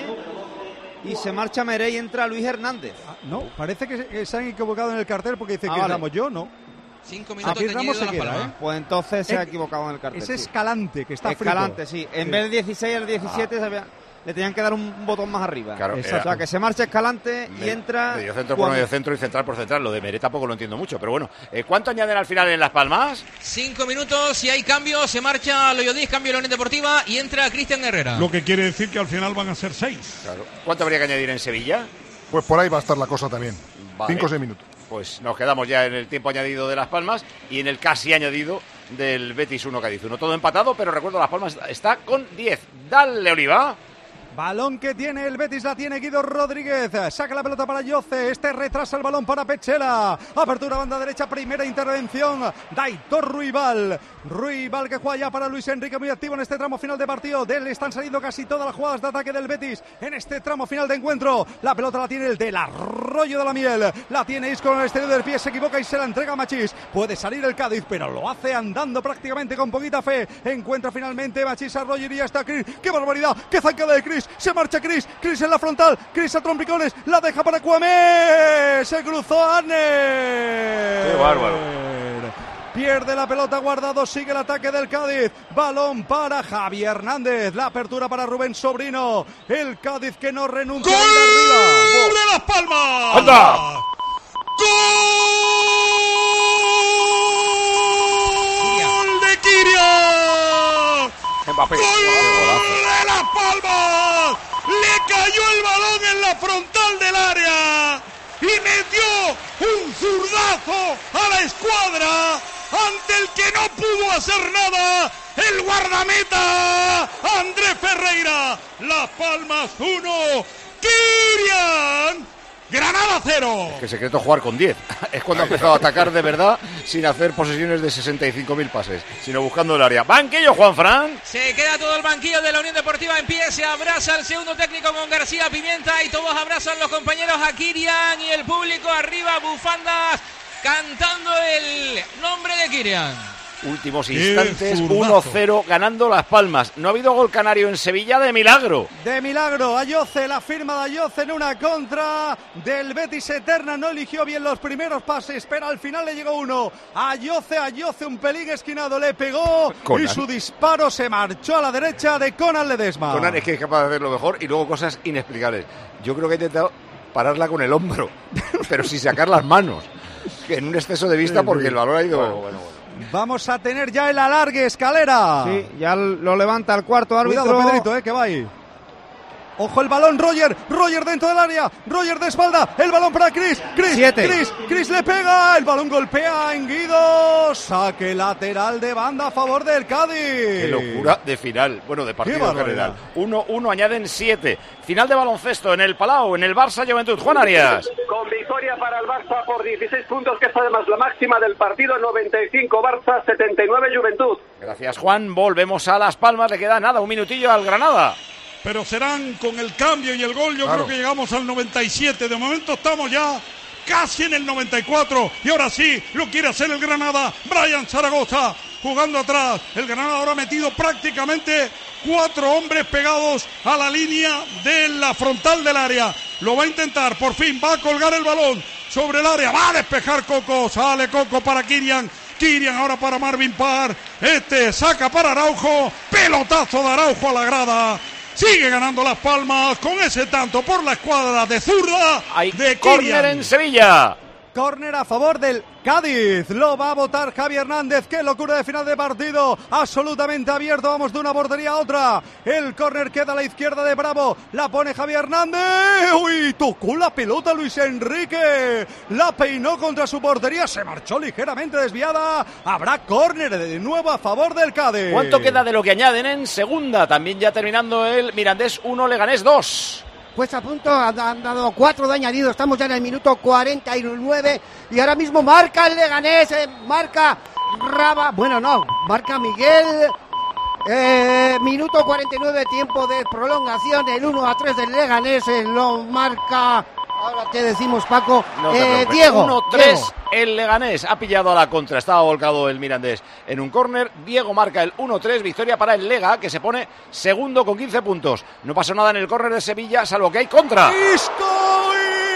M: Y se marcha Merey y entra Luis Hernández.
C: No, parece que se, que se han equivocado en el cartel porque dice
M: Ah,
C: que
M: vale.
C: Ramos, yo no.
K: Cinco
M: minutos
C: Aquí
M: de
C: Ramos se
M: añadido a
C: queda,
M: Las
C: ¿eh?
M: Palmas. Pues entonces se ha
C: Es-
M: equivocado en el cartel.
C: Es
M: sí.
C: Escalante, que está frito.
M: Escalante, sí. En
C: Sí.
M: vez del dieciséis al diecisiete se había- le tenían que dar un botón más arriba.
A: Claro,
M: o
A: era-
M: sea, que se marcha Escalante y entra...
A: Medio centro por
M: Cuamé.
A: medio centro y central por central. Lo de Meret tampoco lo entiendo mucho, pero bueno. Eh, ¿Cuánto añaden al final en Las Palmas?
K: Cinco minutos, si hay cambio, se marcha Loyodis, cambio de la Unión Deportiva y entra Cristian Herrera.
D: Lo que quiere decir que al final van a ser seis.
A: Claro. ¿Cuánto habría que añadir en Sevilla?
O: Pues por ahí va a estar la cosa también.
A: Vale.
O: Cinco o seis minutos.
A: Pues nos quedamos ya en el tiempo añadido de Las Palmas y en el casi añadido del Betis uno Cádiz uno. Todo empatado, pero recuerdo Las Palmas está con diez. Dale, Oliva.
C: Balón que tiene el Betis, la tiene Guido Rodríguez. Saca la pelota para Yoce. Este retrasa el balón para Pechela. Apertura banda derecha, primera intervención. Daitor Ruibal. Ruibal que juega ya para Luis Enrique, muy activo en este tramo final de partido. De él están saliendo casi todas las jugadas de ataque del Betis en este tramo final de encuentro. La pelota la tiene el del Arroyo de la Miel. La tiene Isco con el exterior del pie, se equivoca y se la entrega a Machís. Puede salir el Cádiz, pero lo hace andando prácticamente con poquita fe. Encuentra finalmente Machís Arroyo y ya está Cris. ¡Qué barbaridad! ¡Qué zancada de Cris! Se marcha Cris, Cris en la frontal, Cris a trompicones, la deja para Cuamé, se cruzó Arner.
A: ¡Qué bárbaro!
C: Pierde la pelota, Guardado, sigue el ataque del Cádiz, balón para Javi Hernández, la apertura para Rubén Sobrino, el Cádiz que no renuncia a ir arriba.
D: ¡Gol de Las Palmas!
A: ¡Anda!
D: ¡Gol de Kiria!
A: Mbappé.
D: ¡Gol de Las Palmas! Le cayó el balón en la frontal del área y metió un zurdazo a la escuadra ante el que no pudo hacer nada el guardameta Andrés Ferreira. Las Palmas uno, Kirian Granada cero.
A: Que secreto jugar con diez. Es cuando ha empezado a atacar de verdad sin hacer posesiones de sesenta y cinco mil pases, sino buscando el área. Banquillo, Juanfran.
K: Se queda todo el banquillo de la Unión Deportiva en pie, se abraza el segundo técnico con García Pimienta y todos abrazan los compañeros a Kirian y el público arriba, bufandas, cantando el nombre de Kirian.
A: Últimos
D: ¡Qué
A: instantes,
D: zurdazo!
A: uno cero ganando Las Palmas. No ha habido gol canario en Sevilla de milagro.
C: De milagro, Ayoce, la firma de Ayoce en una contra del Betis Eterna, no eligió bien los primeros pases, pero al final le llegó uno. Ayoce, Ayoce, un pelín esquinado, le pegó
A: Conan.
C: y su disparo se marchó a la derecha de Conan Ledesma.
A: Conan es que es capaz de hacerlo mejor y luego cosas inexplicables. Yo creo que ha intentado pararla con el hombro, pero sin sacar las manos. En un exceso de vista porque el balón ha ido...
C: Bueno, bueno, bueno. Vamos a tener ya el alargue, Escalera.
M: Sí, ya lo levanta el cuarto árbitro.
C: Cuidado, Pedrito, eh, que va ahí. Ojo el balón, Roger, Roger dentro del área, Roger de espalda, el balón para Cris, Cris,
M: Siete.
C: Cris, Cris le pega, el balón golpea en Guido, saque lateral de banda a favor del Cádiz.
A: Qué locura de final, bueno, de partido en
C: barbaridad.
A: general. Uno, uno, añaden siete. Final de baloncesto en el Palau, en el Barça Juventud. Juan Arias.
H: Con victoria para el Barça por dieciséis puntos, que es además la máxima del partido, noventa y cinco Barça, setenta y nueve Juventud.
A: Gracias, Juan. Volvemos a Las Palmas. Le queda nada, un minutillo al Granada.
D: pero serán con el cambio y el gol. Yo
O: Claro.
D: creo que llegamos al noventa y siete. De momento estamos ya casi en el noventa y cuatro. Y ahora sí, lo quiere hacer el Granada. Brian Zaragoza jugando atrás. El Granada ahora ha metido prácticamente cuatro hombres pegados a la línea de la frontal del área. Lo va a intentar, por fin va a colgar el balón sobre el área. Va a despejar Coco. Sale Coco para Kirian. Kirian ahora para Marvin Parr. Este saca para Araujo. Pelotazo de Araujo a la grada. Sigue ganando Las Palmas con ese tanto por la escuadra de zurda
A: Hay
D: de
A: córner
D: Kirian.
A: en Sevilla.
C: Córner a favor del Cádiz. Lo va a votar Javi Hernández. Qué locura de final de partido. Absolutamente abierto. Vamos de una portería a otra. El córner queda a la izquierda de Bravo. La pone Javi Hernández. Uy, tocó la pelota Luis Enrique. La peinó contra su portería. Se marchó ligeramente desviada. Habrá córner de nuevo a favor del Cádiz.
A: ¿Cuánto queda de lo que añaden en segunda? También ya terminando el Mirandés uno, Leganés dos.
E: Pues a punto, han, han dado cuatro de añadido, estamos ya en el minuto cuarenta y nueve y ahora mismo marca el Leganés, eh, marca Raba, bueno no, marca Miguel, eh, minuto cuarenta y nueve, tiempo de prolongación, el uno a tres del Leganés, eh, lo marca, ahora te decimos Paco,
A: No te
E: eh,
A: preocupes.
E: Diego.
A: uno tres,
E: Diego.
A: el Leganés ha pillado a la contra, estaba volcado el Mirandés en un córner. Diego marca el uno tres, victoria para el Lega, que se pone segundo con quince puntos. No pasó nada en el córner de Sevilla, salvo que hay contra.
C: Isco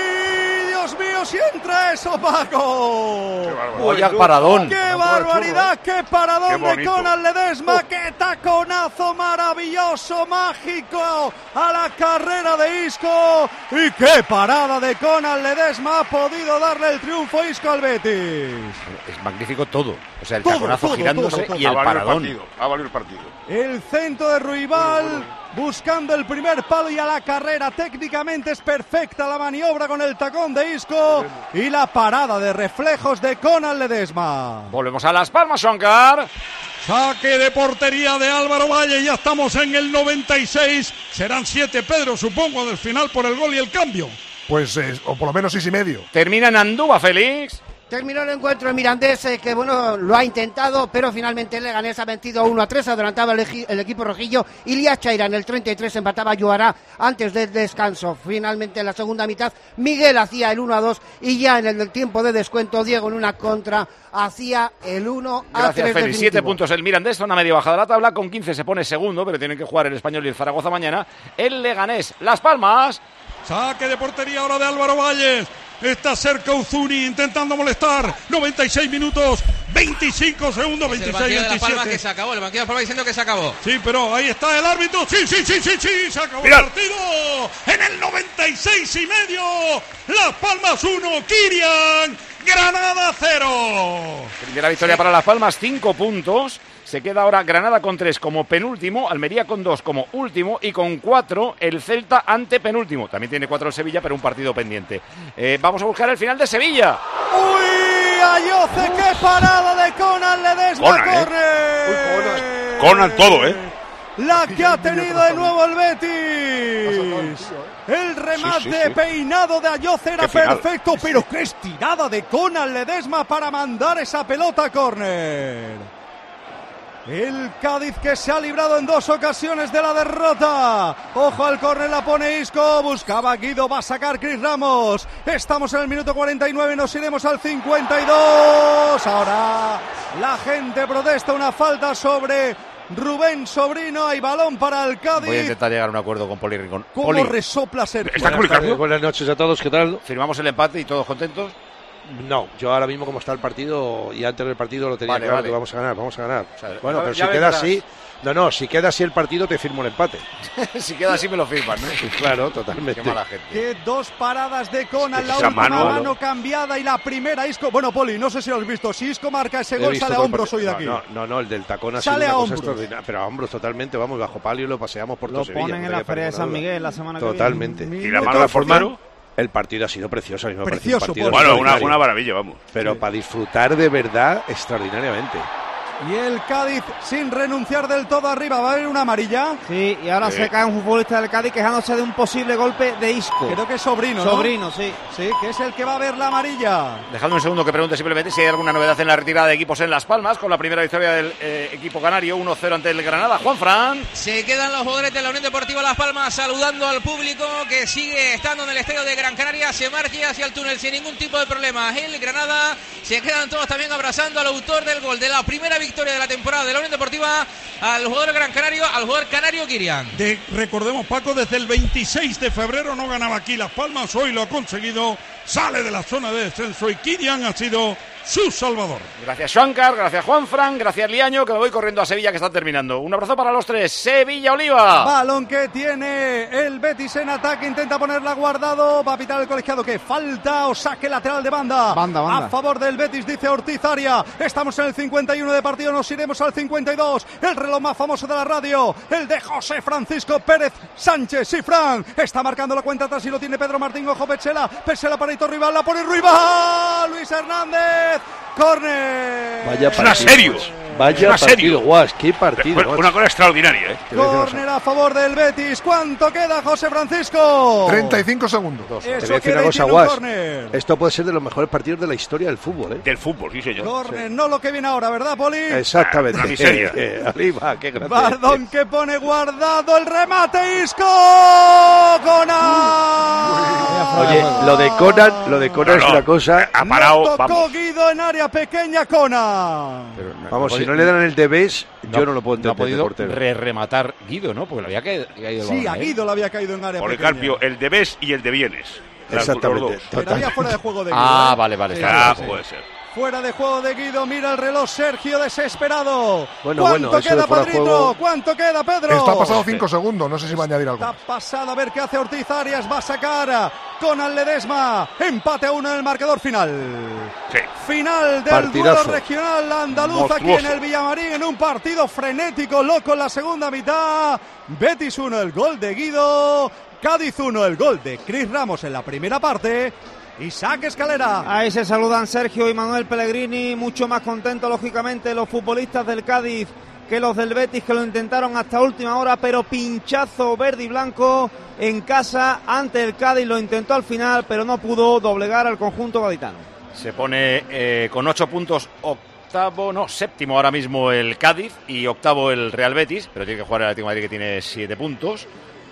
C: y Dios mío, si entra eso, Paco.
A: Vaya paradón.
C: ¡Qué barbaridad! ¡Qué paradón
A: Qué
C: de
A: bonito.
C: Conan Ledesma! ¡Qué taconazo maravilloso, mágico a la carrera de Isco! ¡Y qué parada de Conan Ledesma! Ha podido darle el triunfo Isco al Betis.
A: Es magnífico todo. O sea, el
C: Todo,
A: taconazo
C: todo,
A: girándose
C: todo, todo.
A: y el
N: Ha valido
A: paradón.
N: partido, ha valido el partido.
C: El centro de Ruibal buscando el primer palo y a la carrera. Técnicamente es perfecta la maniobra con el tacón de Isco y la parada de reflejos de Conan Ledesma.
A: Volvemos a Las Palmas, Soncar.
D: Saque de portería de Álvaro Valle, ya estamos en el noventa y seis. Serán siete, Pedro, supongo, del final por el gol y el cambio.
O: Pues, eh, o por lo menos seis y medio.
A: Termina en Andúba, Félix.
E: Terminó el encuentro en Mirandés, eh, que bueno, lo ha intentado, pero finalmente el Leganés ha vencido uno a tres, adelantaba el, eji- el equipo rojillo. Ilias Chaira en el treinta y tres empataba a Yuará antes del descanso. Finalmente en la segunda mitad Miguel hacía el uno a dos y ya en el tiempo de descuento Diego en una contra hacía el uno a tres.
A: Gracias, Félix.
E: definitivo.
A: Siete puntos el Mirandés, zona media baja de la tabla. Con quince se pone segundo, pero tienen que jugar el Español y el Zaragoza mañana. El Leganés, Las Palmas.
D: Saque de portería ahora de Álvaro Valles. Está cerca Uzuni intentando molestar. noventa y seis minutos, veinticinco segundos,
K: Es el
D: veintiséis,
K: banquillo de Las Palmas
D: veintisiete.
K: que se acabó, el banquillo de Las Palmas diciendo que se acabó.
D: Sí, pero ahí está el árbitro. Sí, sí, sí, sí, sí, se acabó
K: Mirad.
D: el partido. En el noventa y seis y medio, Las Palmas uno, Kirian, Granada cero.
A: Primera victoria para Las Palmas, cinco puntos. Se queda ahora Granada con tres como penúltimo, Almería con dos como último y con cuatro el Celta ante penúltimo. También tiene cuatro el Sevilla, pero un partido pendiente. Eh, vamos a buscar el final de Sevilla.
C: ¡Uy! ¡Ayoce! ¡Qué parada de Conan Ledesma!
N: Conan, ¿eh?
C: ¡Corre!
N: Conan todo, ¿eh?
C: La que ha tenido de nuevo el Betis. El remate
N: Sí, sí, sí.
C: peinado de Ayoce era
N: Qué final.
C: perfecto, pero qué estirada de Conan Ledesma para mandar esa pelota a córner. El Cádiz que se ha librado en dos ocasiones de la derrota. Ojo al córner, la pone Isco. Buscaba a Guido, va a sacar Cris Ramos. Estamos en el minuto cuarenta y nueve, nos iremos al cincuenta y dos. Ahora la gente protesta, una falta sobre Rubén Sobrino. Hay balón para el Cádiz.
A: Voy a intentar llegar a un acuerdo con Poli Rincón.
C: ¿Cómo
A: Poli,
C: resopla Sergio?
T: Buenas tardes, buenas noches a todos, ¿qué tal?
A: ¿firmamos el empate y todos contentos?
T: No, yo ahora mismo como está el partido y antes del partido lo tenía
A: Vale,
T: claro
A: vale.
T: que vamos a ganar, vamos a ganar.
A: sea,
T: bueno,
A: ya-
T: pero
A: ya
T: si queda
A: vendrás.
T: así, no, no, si queda así el partido te firmo el empate.
A: Si queda así me lo firman, ¿no?
T: Claro, totalmente.
A: Qué mala gente.
C: Que dos paradas de Conan,
T: Es que
C: la
T: esa
C: última
T: mano-
C: mano, cambiada y la primera Isco. Bueno, Poli, no sé si lo has visto. Si Isco marca ese
T: He
C: gol,
T: visto
C: sale a
T: todo el
C: hombros hoy de aquí.
T: partido. No, no, no, el del tacón ha
C: Sale
T: sido
C: a
T: una cosa
C: hombros.
T: extraordinaria, pero a hombros totalmente, vamos, bajo palio y lo paseamos por
M: Lo
T: todo Sevilla.
M: ponen
T: no
M: en
T: te
M: la
T: quepa
M: Feria de
T: ninguna
M: San
T: duda.
M: Miguel la semana que
T: Totalmente.
M: viene.
N: ¿Y la mano de Fornaro?
T: El partido ha sido precioso. a mí me parece
N: Precioso,
T: un partido
N: Bueno, una,
T: extraordinario.
N: una maravilla, vamos.
T: Pero para disfrutar de verdad, extraordinariamente.
C: Y el Cádiz sin renunciar del todo arriba. ¿Va a haber una amarilla?
M: Sí, y ahora
C: sí.
M: se cae un futbolista del Cádiz quejándose de un posible golpe de Isco.
C: Creo que es Sobrino, ¿no?
M: Sobrino, sí.
C: Sí, que es el que va a ver la amarilla.
A: Dejadme un segundo que pregunte simplemente si hay alguna novedad en la retirada de equipos en Las Palmas, con la primera victoria del eh, equipo canario, uno cero ante el Granada. Juanfran.
K: Se quedan los jugadores de la Unión Deportiva Las Palmas saludando al público que sigue estando en el estadio de Gran Canaria. Se marcha hacia el túnel sin ningún tipo de problema. El Granada, se quedan todos también abrazando al autor del gol de la primera victoria de la temporada de la Unión Deportiva, al jugador gran canario, al jugador canario Kirian.
D: De, recordemos, Paco, desde el veintiséis de febrero no ganaba aquí Las Palmas, hoy lo ha conseguido, sale de la zona de descenso y Kirian ha sido su salvador.
A: Gracias, Shankar, gracias, Juanfran, gracias, Liaño, que me voy corriendo a Sevilla, que está terminando. Un abrazo para los tres. Sevilla-Oliva.
C: Balón que tiene el Betis en ataque, intenta ponerla Guardado, va a pitar el colegiado que falta o saque lateral de banda.
M: Banda, banda.
C: A favor del Betis, dice Ortiz Aria. Estamos en el cincuenta y uno de partido, nos iremos al cincuenta y dos. El reloj más famoso de la radio, el de José Francisco Pérez Sánchez. Y Fran está marcando la cuenta atrás y lo tiene Pedro Martín. Ojo, Pechela, Pechela para Hito Rival, la pone Ruibal. Luis Hernández. Córner.
T: Vaya
N: partido. Es una serio.
T: Vaya
N: es
T: partido, guas, qué partido.
N: Una, una cosa extraordinaria, ¿eh?
C: Córner a favor del Betis. ¿Cuánto queda, José Francisco?
O: treinta y cinco segundos.
T: Te voy a decir una cosa, guas. Esto puede ser de los mejores partidos de la historia del fútbol, ¿eh?
N: Del fútbol, sí, señor.
C: Córner,
N: sí.
C: no lo que viene ahora, ¿verdad, Poli?
T: Exactamente.
N: Una miseria.
T: Eh, eh, arriba, qué grande.
C: Bardón que pone Guardado, el remate, Isco. Conan.
T: Oye, lo de Conan, lo de Conan no, no, es una cosa.
N: Ha parado.
C: No tocó
N: vamos.
C: Guido en área pequeña, Conan.
I: Pero no,
T: vamos,
I: no
T: si
I: podía,
T: no le dan el debes,
I: no,
T: yo no lo puedo entender.
I: No ha podido
T: portero.
I: re-rematar Guido, ¿no? Porque le había caído, caído el
C: Sí,
I: balón,
C: a Guido
I: ¿eh?
C: le había caído en área
N: Por el
C: pequeña.
N: cambio, el de Bes y el de Bienes.
T: Exactamente.
C: Pero había fuera de juego de Guido.
I: Ah,
C: ¿eh?
I: vale, vale.
C: Sí,
N: Ah,
C: sí, sí.
N: puede ser.
C: Fuera de juego de Guido, mira el reloj Sergio desesperado.
T: Bueno,
C: ¿Cuánto
T: bueno, eso
C: queda,
T: de fuera de
C: Pedrito?
T: juego-
C: ¿Cuánto queda, Pedro?
O: Está pasado cinco segundos, no sé si va a añadir algo.
C: Está pasado, a ver qué hace Ortiz Arias, va a sacar con Ledesma. Empate a uno en el marcador final.
N: Sí.
C: Final del
T: Partidazo.
C: duelo regional andaluz aquí
N: Monstruoso.
C: en el Villamarín, en un partido frenético, loco en la segunda mitad. Betis uno, el gol de Guido. Cádiz uno, el gol de Cris Ramos en la primera parte. Isaac Escalera.
M: Ahí se saludan Sergio y Manuel Pellegrini, mucho más contentos lógicamente los futbolistas del Cádiz que los del Betis, que lo intentaron hasta última hora, pero pinchazo verde y blanco en casa ante el Cádiz, lo intentó al final, pero no pudo doblegar al conjunto gaditano.
A: Se pone eh, con ocho puntos octavo, no, séptimo ahora mismo el Cádiz y octavo el Real Betis, pero tiene que jugar el Atlético de Madrid, que tiene siete puntos.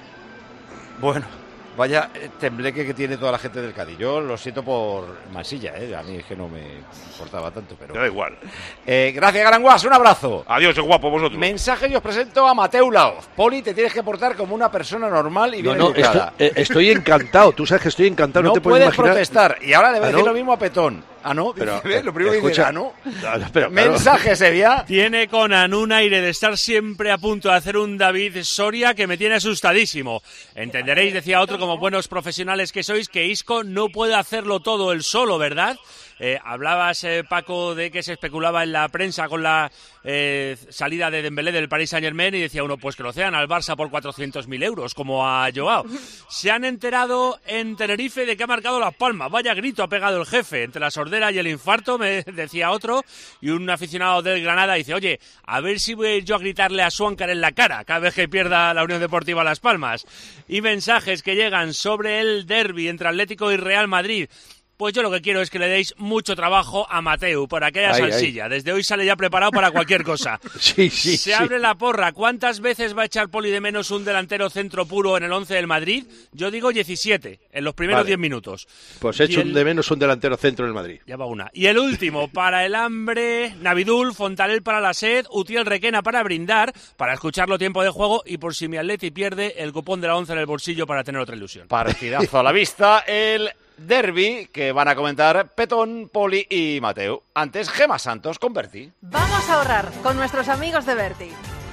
A: Bueno, vaya tembleque que tiene toda la gente del Cádiz. Yo lo siento por Masilla, ¿eh? A mí es que no me importaba tanto, pero...
N: Me da igual.
A: Eh, gracias, Garanguas, un abrazo.
N: Adiós, qué guapo vosotros.
A: Mensaje y os presento a Mateu Laoz. Poli, te tienes que portar como una persona normal y
T: No,
A: bien
T: no,
A: educada.
T: estoy, eh, estoy encantado. Tú sabes que estoy encantado. No,
A: No
T: te puedes
A: puedes
T: imaginar.
A: protestar. Y ahora le voy a
T: ¿Ah,
A: decir
T: no?
A: lo mismo a Petón. Ah, no,
T: Pero,
A: dice, lo primero que dice,
T: escucha,
A: ah, no.
T: No, no, pero, claro.
A: Mensaje, Sevilla.
F: Tiene Conan un aire de estar siempre a punto de hacer un David Soria que me tiene asustadísimo. Entenderéis, decía otro, como buenos profesionales que sois, que Isco no puede hacerlo todo él solo, ¿verdad? Eh, hablabas, eh, Paco, de que se especulaba en la prensa con la eh, salida de Dembélé del Paris Saint-Germain y decía uno, pues que lo cedan al Barça por cuatrocientos mil euros, como a Joao. Se han enterado en Tenerife de que ha marcado Las Palmas. Vaya grito ha pegado el jefe entre la sordera y el infarto, me decía otro, y un aficionado del Granada dice, oye, a ver si voy a ir yo a gritarle a Swankar en la cara cada vez que pierda la Unión Deportiva Las Palmas. Y mensajes que llegan sobre el derbi entre Atlético y Real Madrid. Pues yo lo que quiero es que le deis mucho trabajo a Mateu para que haya
T: Ay,
F: salsilla. Ay. Desde hoy sale ya preparado para cualquier cosa.
T: Sí, sí,
F: Se
T: sí.
F: abre la porra. ¿Cuántas veces va a echar Poli de menos un delantero centro puro en el once del Madrid? Yo digo diecisiete, en los primeros
T: Vale.
F: diez minutos.
T: Pues he hecho
F: el...
T: un de menos un delantero centro en el Madrid.
F: Ya va una. Y el último, para el hambre, Navidul, Fontanel para la sed, Utiel Requena para brindar, para escucharlo tiempo de juego y por si mi Atleti pierde, el cupón de la once en el bolsillo para tener otra ilusión.
A: Partidazo a la vista, el derbi que van a comentar Petón, Poli y Mateu. Antes, Gema Santos con Berti.
S: Vamos a ahorrar con nuestros amigos de Berti.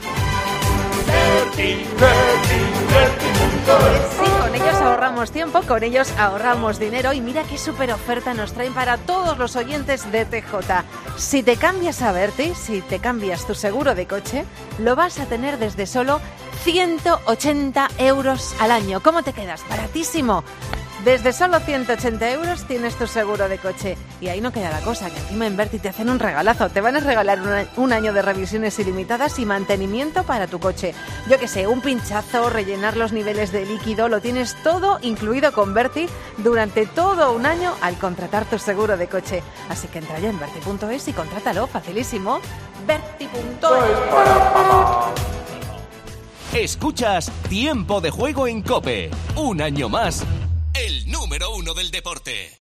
A: Berti, Berti, Berti punto es.
S: Sí, con ellos ahorramos tiempo, con ellos ahorramos dinero y mira qué súper oferta nos traen para todos los oyentes de T J. Si te cambias a Berti, si te cambias tu seguro de coche, lo vas a tener desde solo ciento ochenta euros al año. ¿Cómo te quedas? Baratísimo. Desde solo ciento ochenta euros tienes tu seguro de coche. Y ahí no queda la cosa, que encima en Berti te hacen un regalazo. Te van a regalar un, un año de revisiones ilimitadas y mantenimiento para tu coche. Yo que sé, un pinchazo, rellenar los niveles de líquido, lo tienes todo incluido con Berti durante todo un año al contratar tu seguro de coche. Así que entra ya en berti punto es y contrátalo, facilísimo. berti punto es.
U: Escuchas Tiempo de Juego en COPE. Un año más, el número uno del deporte.